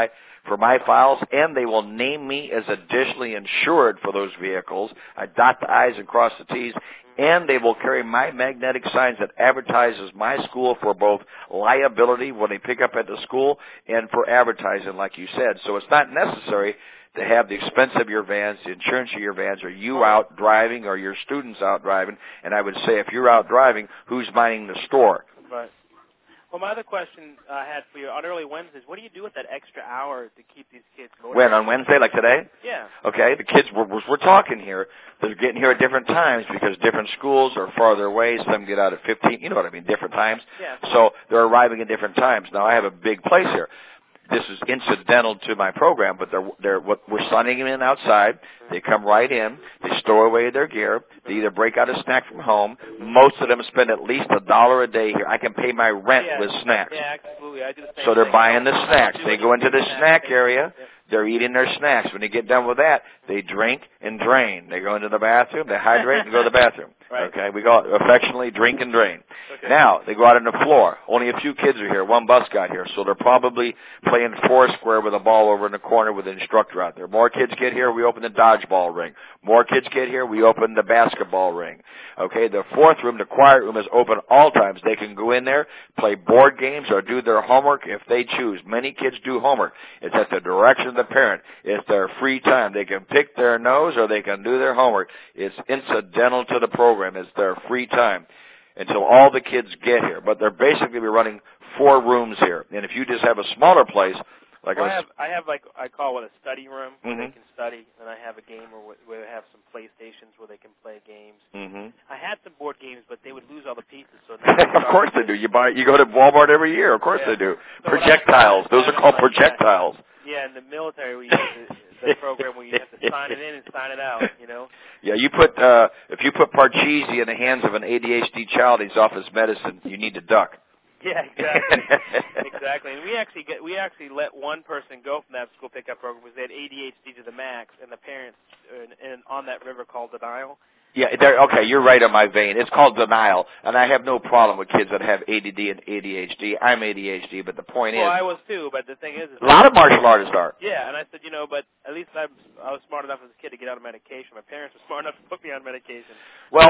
for my files, and they will name me as additionally insured for those vehicles. I dot the I's and cross the T's, and they will carry my magnetic signs that advertises my school for both liability when they pick up at the school and for advertising, like you said. So it's not necessary to have the expense of your vans, the insurance of your vans, or you out driving or your students out driving. And I would say if you're out driving, who's minding the store? Right. Well, my other question I had for you, on early Wednesdays, what do you do with that extra hour to keep these kids motivated? When, on Wednesday, like today? Yeah. Okay, the kids, we're talking here, they're getting here at different times because different schools are farther away. Some get out at 15, you know what I mean, different times. Yeah. So they're arriving at different times. Now, I have a big place here. This is incidental to my program, but we're sunning them in outside. They come right in. They store away their gear. They either break out a snack from home. Most of them spend at least $1 a day here. I can pay my rent with snacks. Yeah, absolutely. I do the same So they're thing. buying the snacks. They go into the snack area. They're eating their snacks. When they get done with that, they drink and drain. They go into the bathroom. They hydrate and go to the bathroom. Right. Okay, we call it affectionately drink and drain. Okay. Now, they go out on the floor. Only a few kids are here. One bus got here, so they're probably playing foursquare with a ball over in the corner with the instructor out there. More kids get here, we open the dodgeball ring. More kids get here, we open the basketball ring. Okay, the fourth room, the quiet room, is open all times. They can go in there, play board games, or do their homework if they choose. Many kids do homework. It's at the direction of the parent. It's their free time. They can pick their nose or they can do their homework. It's incidental to the program. It's their free time until all the kids get here. But they're basically running 4 rooms here. And if you just have a smaller place, like I have like I call it a study room where they can study, and I have a game where we have some PlayStations where they can play games. I had some board games, but they would lose all the pieces. So of course they do. You go to Walmart every year. Of course they do. So projectiles. Those are called projectiles. Yeah, in the military we use the program where you have to sign it in and sign it out. You know. Yeah, you put if you put Parcheesi in the hands of an ADHD child, he's off his medicine. You need to duck. Yeah, exactly. Exactly. And we actually let one person go from that school pickup program because they had ADHD to the max, and the parents on that river called Denial. Yeah, okay, you're right on my vein. It's called denial, and I have no problem with kids that have ADD and ADHD. I'm ADHD, but the point is... Well, I was too, but the thing is... A lot of martial artists are. Yeah, and I said, but at least I was smart enough as a kid to get out of medication. My parents were smart enough to put me on medication. Well,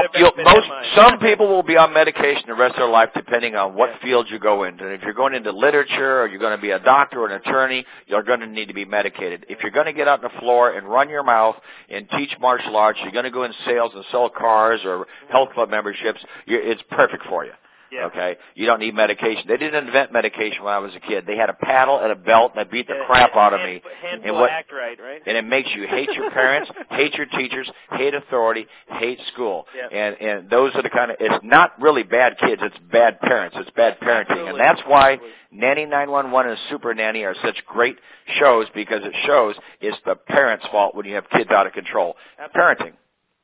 some people will be on medication the rest of their life depending on what field you go into. And if you're going into literature or you're going to be a doctor or an attorney, you're going to need to be medicated. If you're going to get out on the floor and run your mouth and teach martial arts, you're going to go in sales and sell cars or health club memberships, it's perfect for you. Yeah. Okay? You don't need medication. They didn't invent medication when I was a kid. They had a paddle and a belt, and they beat the crap out of me. Act right? And it makes you hate your parents, hate your teachers, hate authority, hate school. Yeah. And those are the kind of, it's not really bad kids, it's bad parents. It's bad parenting. Absolutely. And that's why Nanny 911 and Super Nanny are such great shows, because it shows it's the parents' fault when you have kids out of control. Absolutely. Parenting.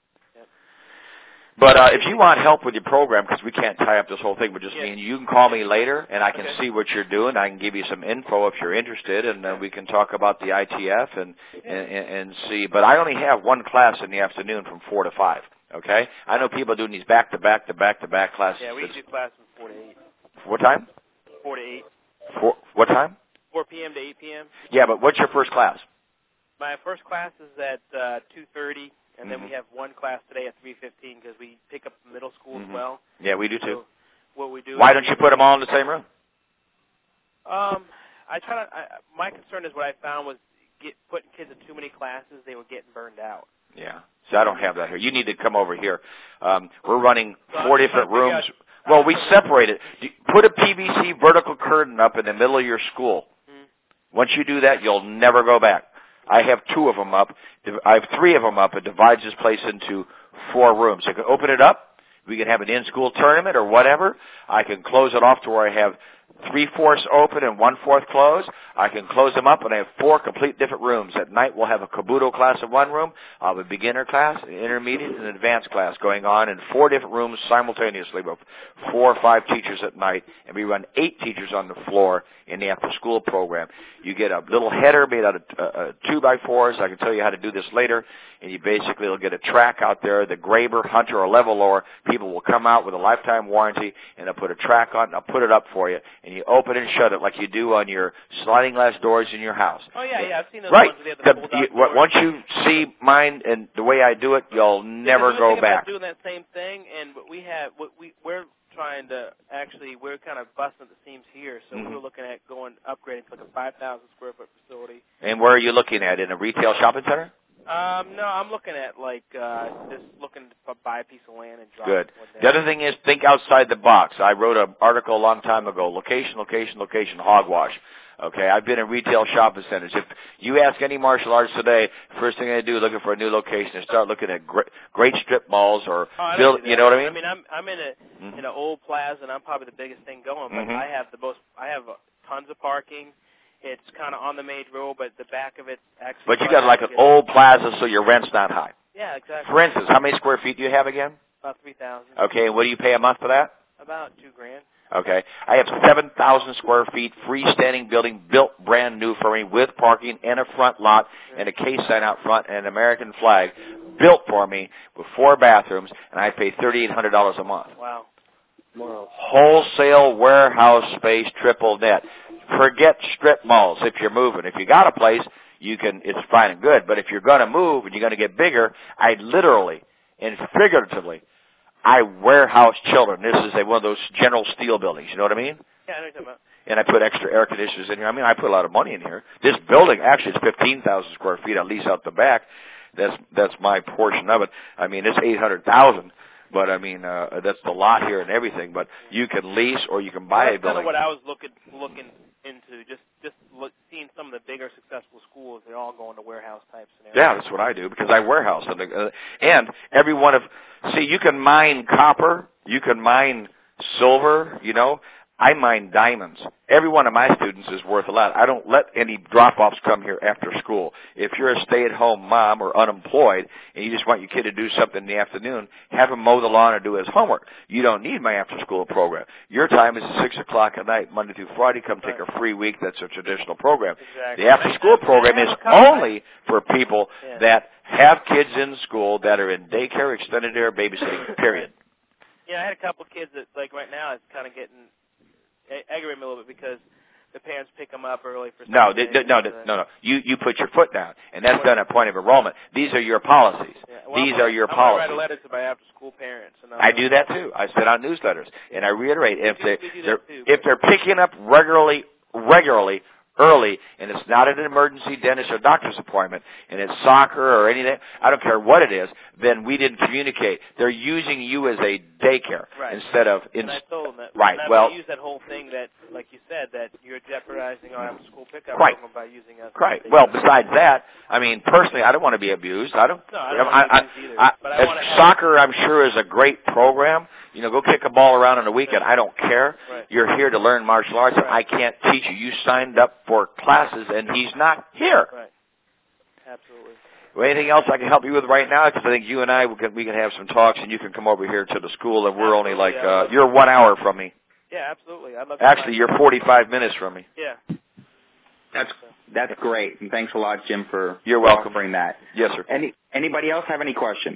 But if you want help with your program, because we can't tie up this whole thing with just me and you, can call me later, and I can see what you're doing. I can give you some info if you're interested, and we can talk about the ITF and see. But I only have one class in the afternoon from 4 to 5, okay? I know people doing these back-to-back classes. Yeah, we do classes from 4 to 8. What time? 4 to 8. What time? 4 p.m. to 8 p.m. Yeah, but what's your first class? My first class is at 2:30. And then we have one class today at 3:15 because we pick up middle school as well. Yeah, we do too. So what we do? Why don't you put them all in the same room? I try to. My concern is what I found was putting kids in too many classes. They were getting burned out. Yeah. So I don't have that here. You need to come over here. We're running 4 different rooms. Well, we separate it. Put a PVC vertical curtain up in the middle of your school. Once you do that, you'll never go back. I have 2 of them up. I have 3 of them up. It divides this place into 4 rooms. I can open it up. We can have an in-school tournament or whatever. I can close it off to where I have 3/4 open and 1/4 closed. I can close them up, and I have 4 complete different rooms. At night, we'll have a Kabuto class in one room. I'll have a beginner class, an intermediate, and an advanced class going on in 4 different rooms simultaneously with 4 or 5 teachers at night, and we run 8 teachers on the floor in the after-school program. You get a little header made out of 2x4s. I can tell you how to do this later, and you basically will get a track out there. The Graber, Hunter, or level lower people will come out with a lifetime warranty, and they'll put a track on, and they'll put it up for you, and you open and shut it like you do on your sliding glass doors in your house. Oh, yeah, I've seen those right. ones where they have the pull-down doors. Once you see mine and the way I do it, you'll never go back. We're doing that same thing, and we're trying to we're kind of busting at the seams here, so we were looking at upgrading to like a 5,000 square foot facility. And where are you looking at? In a retail shopping center? No, I'm looking at just looking to buy a piece of land and drop Good. it. The other thing is think outside the box. I wrote an article a long time ago, location, hogwash. Okay, I've been in retail shopping centers. If you ask any martial arts today, first thing they do is looking for a new location and start looking at great strip malls or build. You know what I mean? I'm in an old plaza, and I'm probably the biggest thing going. But I have tons of parking. It's kind of on the main road, but the back of it's actually. But you got like an old plaza, so your rent's not high. Yeah, exactly. For instance, how many square feet do you have again? About 3,000. Okay, and what do you pay a month for that? About $2,000. Okay, I have 7,000 square feet freestanding building built brand new for me with parking and a front lot and a case sign out front and an American flag built for me with 4 bathrooms, and I pay $3,800 a month. Wow. Wholesale warehouse space, triple net. Forget strip malls if you're moving. If you got a place, it's fine and good. But if you're going to move and you're going to get bigger, I literally and figuratively, I warehouse children. This is one of those General Steel buildings. You know what I mean? Yeah, I know what you're talking about. And I put extra air conditioners in here. I mean, I put a lot of money in here. This building actually is 15,000 square feet. I lease out the back. That's my portion of it. I mean, it's 800,000. But I mean, that's the lot here and everything. But you can lease or you can buy a building. That's kind of what I was looking into. Just seeing some of the bigger successful schools. They're all going to warehouse type scenarios. Yeah, that's what I do because I warehouse them. And every one of you can mine copper, you can mine silver. You know, I mine diamonds. Every one of my students is worth a lot. I don't let any drop-offs come here after school. If you're a stay-at-home mom or unemployed and you just want your kid to do something in the afternoon, have him mow the lawn or do his homework. You don't need my after-school program. Your time is 6 o'clock at night, Monday through Friday. Come take a free week. That's a traditional program. Exactly. The after-school program is only for people that have kids in school that are in daycare, extended care, babysitting, period. Yeah, I had a couple of kids that, like right now, it's kind of getting aggravating me a little bit because the parents pick them up early for No. You put your foot down, and that's done at point of enrollment. These are your policies. Yeah. Well, These are your I'm policies. going to write a letter to my after-school parents. And I do that too. I send out newsletters, and I reiterate if they're picking up regularly, early, and it's not an emergency dentist or doctor's appointment, and it's soccer or anything, I don't care what it is, then we didn't communicate. They're using you as a daycare instead of... And I told them that. Right, and well... I use that whole thing that, like you said, that you're jeopardizing our after-school pickup right. program by using us. Right. Well, besides that, I mean, personally, I don't want to be abused. I don't want to be abused either. But soccer, I'm sure, is a great program. You know, go kick a ball around on the weekend. I don't care. Right. You're here to learn martial arts, and I can't teach you. You signed up for classes, and he's not here. Right. Absolutely. Well, anything else I can help you with right now? Because I think you and I, we can have some talks, and you can come over here to the school, and we're only like, you're 1 hour from me. Yeah, absolutely. I'd love to Actually, you're 45 minutes from me. Yeah. That's great, and thanks a lot, Jim, for offering that. Yes, sir. Anybody else have any questions?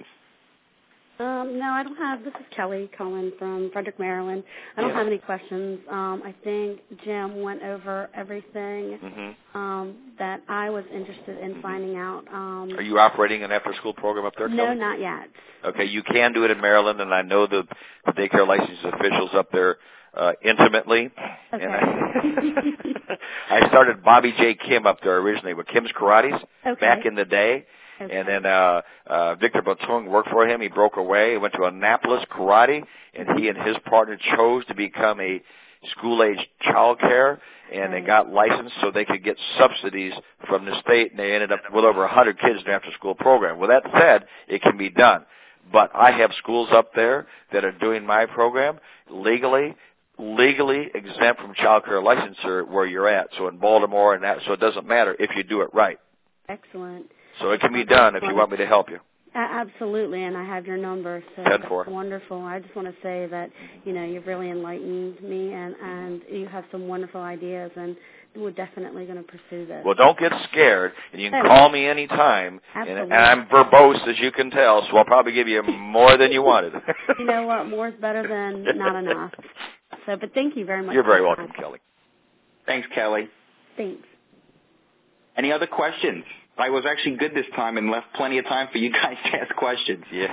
No, I don't have. This is Kelly calling from Frederick, Maryland. I don't have any questions. I think Jim went over everything that I was interested in finding out. Are you operating an after-school program up there, Kelly? No, not yet. Okay, you can do it in Maryland, and I know the daycare license officials up there intimately. Okay. And I started Bobby J. Kim up there originally with Kim's Karates back in the day. Okay. And then Victor Batung worked for him. He broke away. He went to Annapolis Karate, and he and his partner chose to become a school-age child care, and they got licensed so they could get subsidies from the state, and they ended up with over 100 kids in an after-school program. Well, that said, it can be done. But I have schools up there that are doing my program legally exempt from child care licensure where you're at. So in Baltimore and that, so it doesn't matter if you do it right. Excellent. So it can be done if you want me to help you. Absolutely, and I have your number, so 10-4. That's wonderful. I just want to say that, you've really enlightened me, and you have some wonderful ideas, and we're definitely going to pursue this. Well, don't get scared, and you can call me anytime. Absolutely. And I'm verbose, as you can tell, so I'll probably give you more than you wanted. You know what? More is better than not enough. So, but thank you very much. You're very welcome, Kelly. Thanks, Kelly. Thanks. Any other questions? I was actually good this time and left plenty of time for you guys to ask questions. Yeah.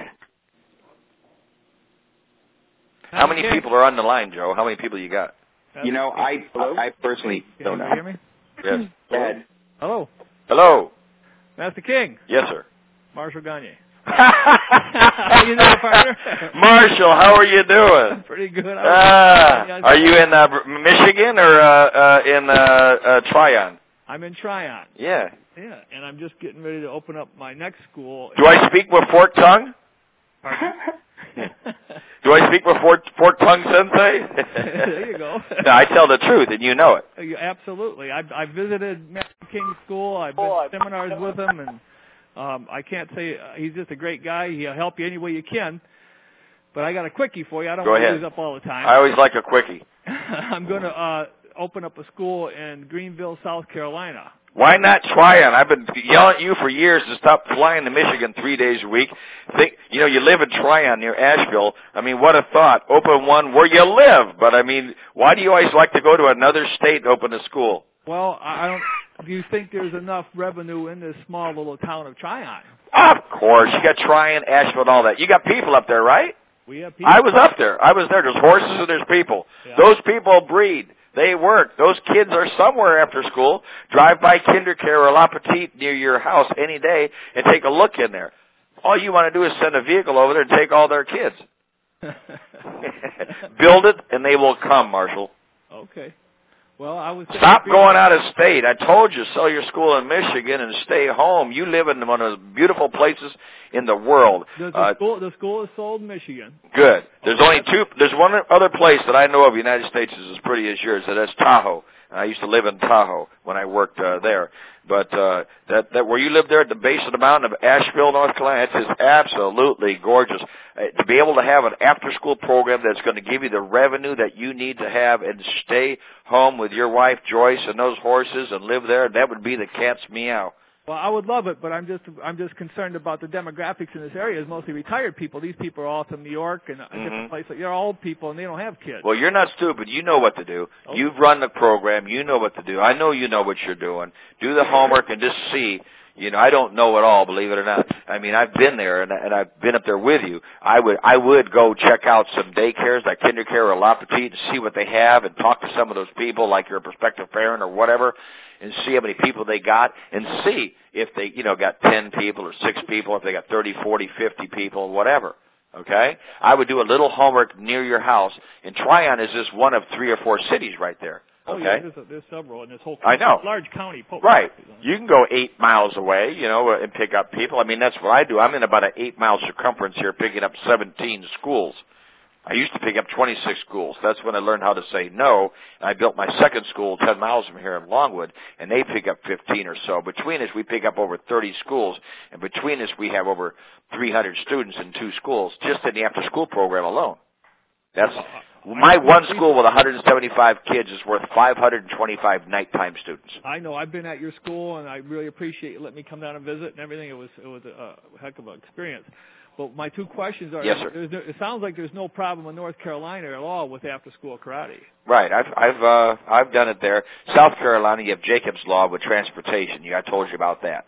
How many people are on the line, Joe? How many people you got? You know, I personally don't know. Can you hear me? Yes. Go ahead. Hello. Hello. Master King. Yes, sir. Marshall Gagne. How you doing, partner? Marshall, how are you doing? Pretty good. Are you in Michigan or in Tryon? I'm in Tryon. Yeah. Yeah, and I'm just getting ready to open up my next school. Do I speak with forked tongue? Pardon? Do I speak with forked tongue, Sensei? There you go. No, I tell the truth, and you know it. Absolutely. I visited Master King's school. I've been to seminars with him, and I can't say he's just a great guy. He'll help you any way you can. But I got a quickie for you. I don't want to use up all the time. I always like a quickie. I'm going to open up a school in Greenville, South Carolina. Why not Tryon? I've been yelling at you for years to stop flying to Michigan 3 days a week. You live in Tryon near Asheville. I mean, what a thought. Open one where you live. But, I mean, why do you always like to go to another state to open a school? Well, I don't. Do you think there's enough revenue in this small little town of Tryon? Of course. You got Tryon, Asheville, and all that. You got people up there, right? We have people. I was up there. There's horses and there's people. Yeah. Those people breed. They work. Those kids are somewhere after school. Drive by KinderCare or La Petite near your house any day and take a look in there. All you want to do is send a vehicle over there and take all their kids. Build it, and they will come, Marshall. Okay. Well, I was... Stop going out of state. I told you, sell your school in Michigan and stay home. You live in one of the beautiful places in the world. The school is sold in Michigan. Good. There's only two. There's one other place that I know of in the United States is as pretty as yours. That's Tahoe. I used to live in Tahoe when I worked there. But that where you live there at the base of the mountain of Asheville, North Carolina, it's just absolutely gorgeous. To be able to have an after-school program that's going to give you the revenue that you need to have and stay home with your wife Joyce and those horses and live there, that would be the cat's meow. Well, I would love it, but I'm just concerned about the demographics in this area. It's mostly retired people. These people are all from New York and different places. They're old people, and they don't have kids. Well, you're not stupid. You know what to do. Okay. You've run the program. You know what to do. I know you know what you're doing. Do the homework and just see. You know, I don't know it all, believe it or not. I mean, I've been there, and I've been up there with you. I would go check out some daycares like KinderCare or La Petite and see what they have and talk to some of those people like your prospective parent or whatever and see how many people they got and see if they, got 10 people or 6 people, if they got 30, 40, 50 people, whatever. Okay? I would do a little homework near your house, and Tryon is just one of 3 or 4 cities right there. Okay? Oh, yeah, there's several in this whole county. I know. Large county. Right. You can go 8 miles away, and pick up people. I mean, that's what I do. I'm in about an 8-mile circumference here picking up 17 schools. I used to pick up 26 schools. That's when I learned how to say no. And I built my second school 10 miles from here in Longwood, and they pick up 15 or so. Between us, we pick up over 30 schools, and between us, we have over 300 students in 2 schools just in the after-school program alone. That's my one school with 175 kids is worth 525 nighttime students. I know. I've been at your school, and I really appreciate you letting me come down and visit and everything. It was a heck of an experience. But my 2 questions are: yes, sir. It sounds like there's no problem in North Carolina at all with after-school karate. Right. I've done it there. South Carolina, you have Jacob's Law with transportation. I told you about that.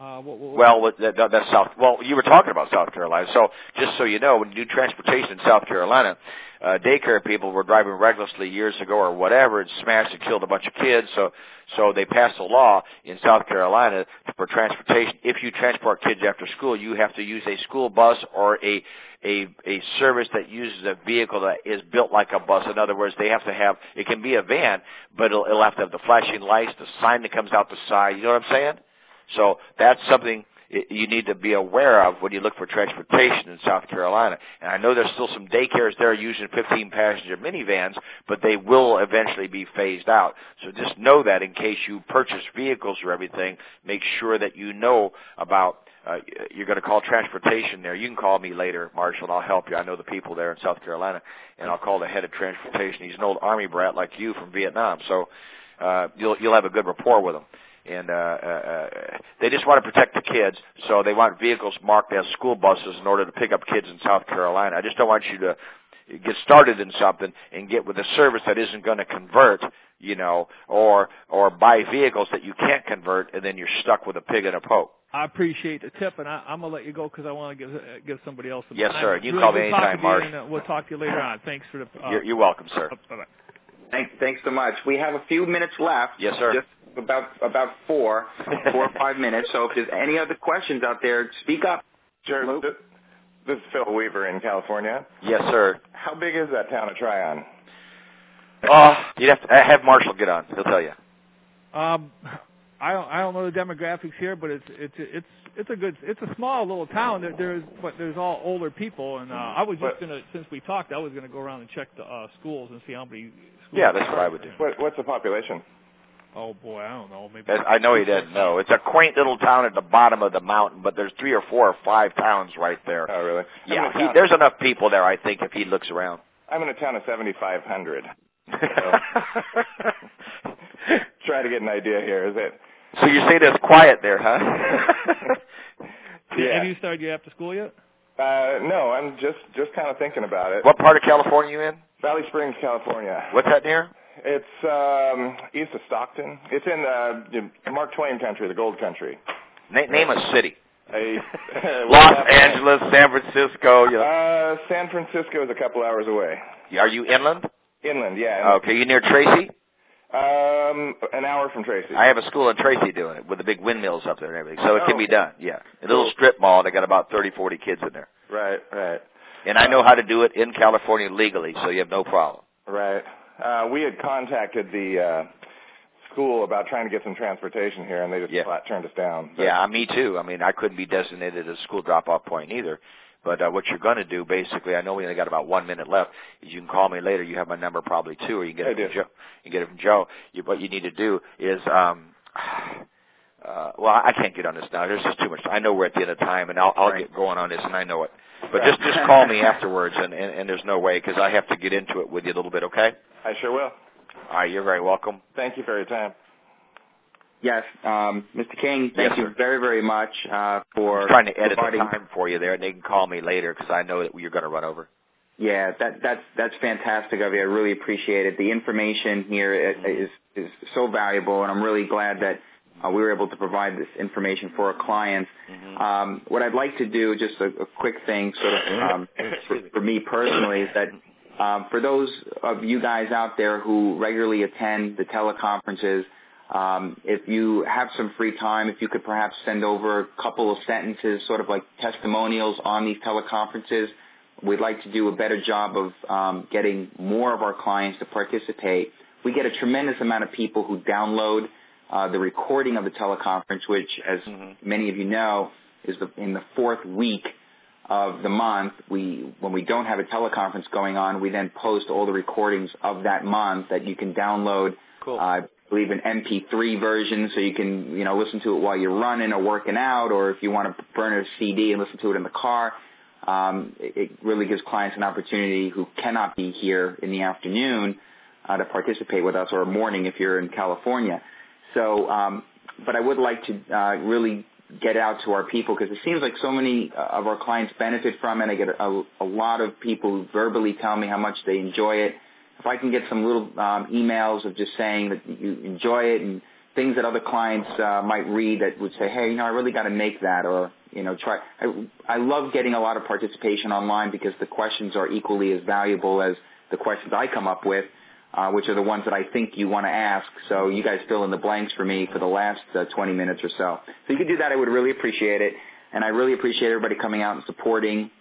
That's South. Well, you were talking about South Carolina. So just so you know, when you do transportation in South Carolina, daycare people were driving recklessly years ago or whatever and smashed and killed a bunch of kids. So they passed a law in South Carolina for transportation. If you transport kids after school, you have to use a school bus or a service that uses a vehicle that is built like a bus. In other words, they have to have, it can be a van, but it'll have to have the flashing lights, the sign that comes out the side. You know what I'm saying? So that's something you need to be aware of when you look for transportation in South Carolina. And I know there's still some daycares there using 15-passenger minivans, but they will eventually be phased out. So just know that in case you purchase vehicles or everything, make sure that you know about you're going to call transportation there. You can call me later, Marshall, and I'll help you. I know the people there in South Carolina, and I'll call the head of transportation. He's an old Army brat like you from Vietnam. So you'll have a good rapport with them. And they just want to protect the kids, so they want vehicles marked as school buses in order to pick up kids in South Carolina. I just don't want you to get started in something and get with a service that isn't going to convert, or buy vehicles that you can't convert, and then you're stuck with a pig in a poke. I appreciate the tip, and I'm going to let you go because I want to give somebody else some Yes, time. sir. You really call me anytime, Mark. We'll talk to you later on. Thanks for the... You're welcome, sir. Bye-bye. Thanks so much. We have a few minutes left. Yes, sir. Just about 4 or 5 minutes. So if there's any other questions out there, speak up. Sure. This is Phil Weaver in California. Yes, sir. How big is that town of Tryon? You'd have to have Marshall get on. He'll tell you. I don't know the demographics here, but it's a small little town. There's all older people, and I was just since we talked, I was gonna go around and check the schools and see how many schools. Yeah, that's what I would do. What's the population? Oh boy, I don't know. Maybe I know he didn't know. It's a quaint little town at the bottom of the mountain, but there's 3 or 4 or 5 towns right there. Oh, really? Yeah, there's enough people there, I think, if he looks around. I'm in a town of 7,500. Try to get an idea here. Is it? So you say there's quiet there, huh? Yeah. Have you started your after school yet? No, I'm just kind of thinking about it. What part of California are you in? Valley Springs, California. What's that near? It's east of Stockton. It's in Mark Twain country, the gold country. Name a city. Los Angeles, San Francisco. San Francisco is a couple hours away. Are you inland? Inland, yeah. Okay, you near Tracy? An hour from Tracy. I have a school in Tracy doing it with the big windmills up there and everything, so it can be done. Yeah, a little strip mall. They got about 30, 40 kids in there. Right. And I know how to do it in California legally, so you have no problem. Right. We had contacted the school about trying to get some transportation here, and they just flat turned us down. But. Yeah, me too. I mean, I couldn't be designated as a school drop-off point either. But what you're going to do, basically, I know we only got about 1 minute left, is you can call me later. You have my number probably, too, or you can get it from Joe. You can get it from Joe. What you need to do is, well, I can't get on this now. There's just too much. I know we're at the end of time, and I'll get going on this, and I know it. But just call me afterwards, and there's no way, because I have to get into it with you a little bit, okay? I sure will. All right, you're very welcome. Thank you for your time. Yes, Mr. King, thank you very, very much for... I'm trying to edit the time for you there, and they can call me later because I know that you're going to run over. Yeah, that's fantastic of you. I really appreciate it. The information here is so valuable, and I'm really glad that we were able to provide this information for our clients. Mm-hmm. What I'd like to do, just a quick thing sort of for me personally, is that for those of you guys out there who regularly attend the teleconferences, if you have some free time, if you could perhaps send over a couple of sentences, sort of like testimonials on these teleconferences, we'd like to do a better job of getting more of our clients to participate. We get a tremendous amount of people who download the recording of the teleconference, which, as many of you know, is in the 4th week of the month. When we don't have a teleconference going on, we then post all the recordings of that month that you can download. Cool. I believe an MP3 version, so you can listen to it while you're running or working out, or if you want to burn a CD and listen to it in the car. It really gives clients an opportunity who cannot be here in the afternoon to participate with us, or morning if you're in California. So, but I would like to really get out to our people, because it seems like so many of our clients benefit from it. I get a lot of people who verbally tell me how much they enjoy it. If I can get some little emails of just saying that you enjoy it, and things that other clients might read that would say, hey, I really got to make that, or try. I love getting a lot of participation online, because the questions are equally as valuable as the questions I come up with, which are the ones that I think you want to ask. So you guys fill in the blanks for me for the last 20 minutes or so. So you could do that. I would really appreciate it. And I really appreciate everybody coming out and supporting,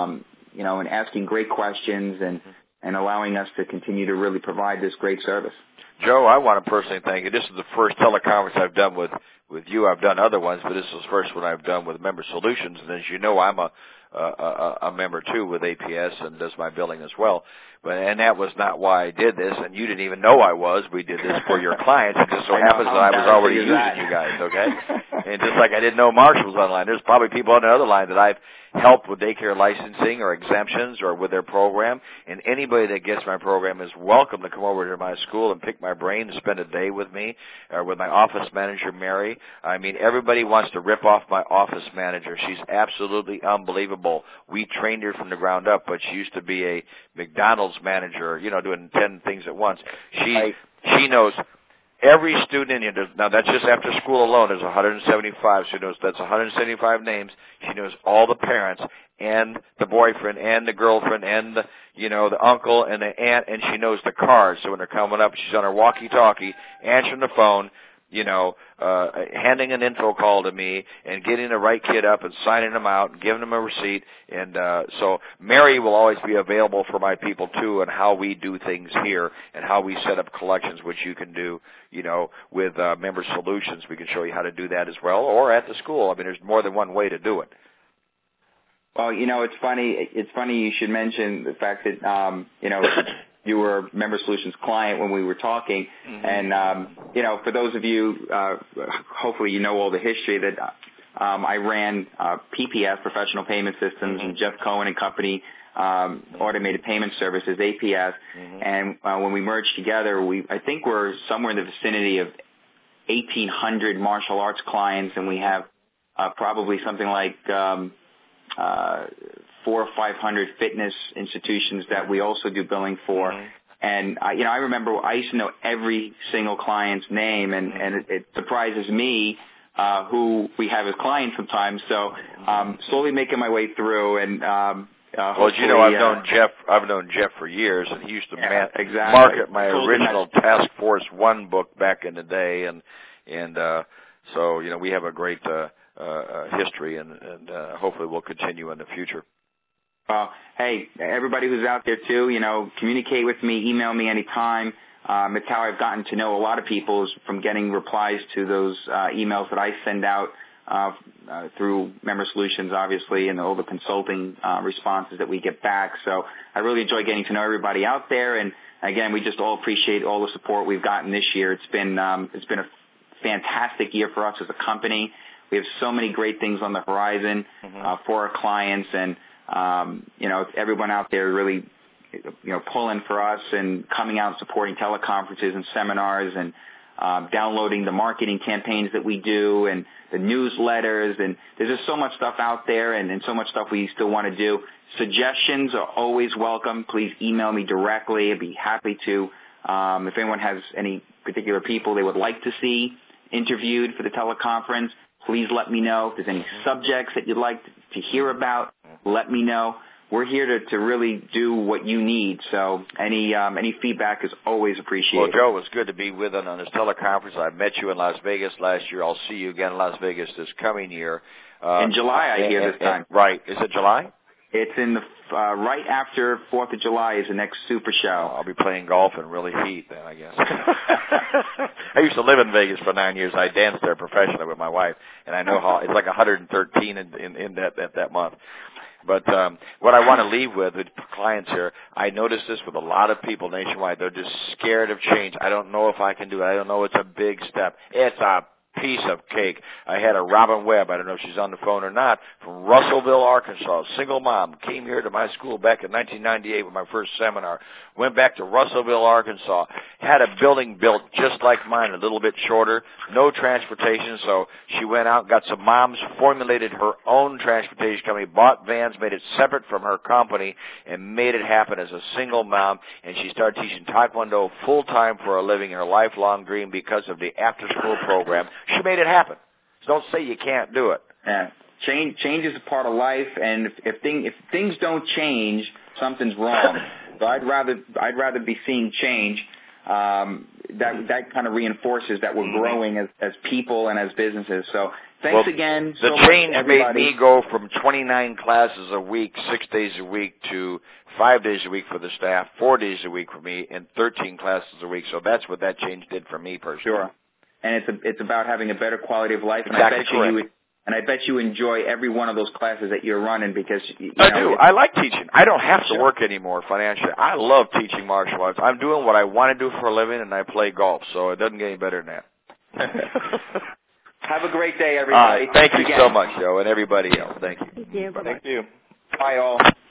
and asking great questions and allowing us to continue to really provide this great service. Joe, I want to personally thank you. This is the first teleconference I've done with you. I've done other ones, but this is the first one I've done with Member Solutions. And as you know, I'm a member too with APS and does my billing as well. And that was not why I did this, and you didn't even know I was. We did this for your clients. It just so happens that I was already using you guys, okay? And just like I didn't know Marshall was online, there's probably people on the other line that I've helped with daycare licensing or exemptions or with their program. And anybody that gets my program is welcome to come over to my school and pick my brain and spend a day with me or with my office manager, Mary. I mean, everybody wants to rip off my office manager. She's absolutely unbelievable. We trained her from the ground up, but she used to be a McDonald's manager, you know, doing 10 things at once. She knows every student in here. Now, that's just after school alone. There's 175. She knows that's 175 names. She knows all the parents and the boyfriend and the girlfriend and the, you know, the uncle and the aunt, and she knows the cards. So when they're coming up, she's on her walkie-talkie, answering the phone, you know, handing an info call to me and getting the right kid up and signing them out and giving them a receipt. And so Mary will always be available for my people, too, and how we do things here and how we set up collections, which you can do, you know, with Member Solutions. We can show you how to do that as well, or at the school. I mean, there's more than one way to do it. Well, you know, it's funny. It's funny you should mention the fact that, you know, you were a Member Solutions client when we were talking. Mm-hmm. And, you know, for those of you, hopefully you know all the history that I ran PPS, Professional Payment Systems, mm-hmm. and Jeff Cohen and Company, Automated Payment Services, APS. Mm-hmm. And when we merged together, I think we're somewhere in the vicinity of 1,800 martial arts clients, and we have probably something like 400 or 500 fitness institutions that we also do billing for. Mm-hmm. And, you know, I remember I used to know every single client's name, and it surprises me who we have as clients sometimes. So slowly making my way through. And well, you know, I've known Jeff for years, and he used to market my original Task Force 1 book back in the day. And so, you know, we have a great history, and hopefully we'll continue in the future. Hey, everybody who's out there, too, you know, communicate with me, email me anytime. It's how I've gotten to know a lot of people is from getting replies to those emails that I send out through Member Solutions, obviously, and all the consulting responses that we get back. So I really enjoy getting to know everybody out there. And, again, we just all appreciate all the support we've gotten this year. It's been a fantastic year for us as a company. We have so many great things on the horizon for our clients, and you know, everyone out there really, you know, pulling for us and coming out and supporting teleconferences and seminars and downloading the marketing campaigns that we do and the newsletters. And there's just so much stuff out there and so much stuff we still want to do. Suggestions are always welcome. Please email me directly. I'd be happy to. If anyone has any particular people they would like to see interviewed for the teleconference, please let me know. If there's any subjects that you'd like to hear about, let me know. We're here to really do what you need. So any feedback is always appreciated. Well, Joe, it was good to be with us on this teleconference. I met you in Las Vegas last year. I'll see you again in Las Vegas this coming year. In July, I hear this time. Right. Is it July? It's in the right after 4th of July is the next super show. I'll be playing golf in really heat then, I guess. I used to live in Vegas for 9 years. I danced there professionally with my wife, and I know how it's like 113 in that month. But what I want to leave with clients here, I notice this with a lot of people nationwide. They're just scared of change. I don't know if I can do it. I don't know. It's a big step. It's a piece of cake. I had a Robin Webb, I don't know if she's on the phone or not, from Russellville, Arkansas, single mom, came here to my school back in 1998 with my first seminar, went back to Russellville, Arkansas, had a building built just like mine, a little bit shorter, no transportation, so she went out, got some moms, formulated her own transportation company, bought vans, made it separate from her company, and made it happen as a single mom, and she started teaching Taekwondo full-time for a living, her lifelong dream because of the after-school program. She made it happen. So don't say you can't do it. Yeah. Change is a part of life, and if things don't change, something's wrong. So I'd rather be seeing change. That kind of reinforces that we're growing as people and as businesses. So thanks again. The change made me go from 29 classes a week, 6 days a week, to 5 days a week for the staff, 4 days a week for me, and 13 classes a week. So that's what that change did for me personally. Sure. And it's about having a better quality of life. And Exactly I bet you enjoy every one of those classes that you're running because I do. I like teaching. I don't have to work anymore financially. I love teaching martial arts. I'm doing what I want to do for a living, and I play golf. So it doesn't get any better than that. Have a great day, everybody. Thank you so much, Joe, and everybody else. Thank you. Thank you. Bye-bye. Thank you. Bye, all.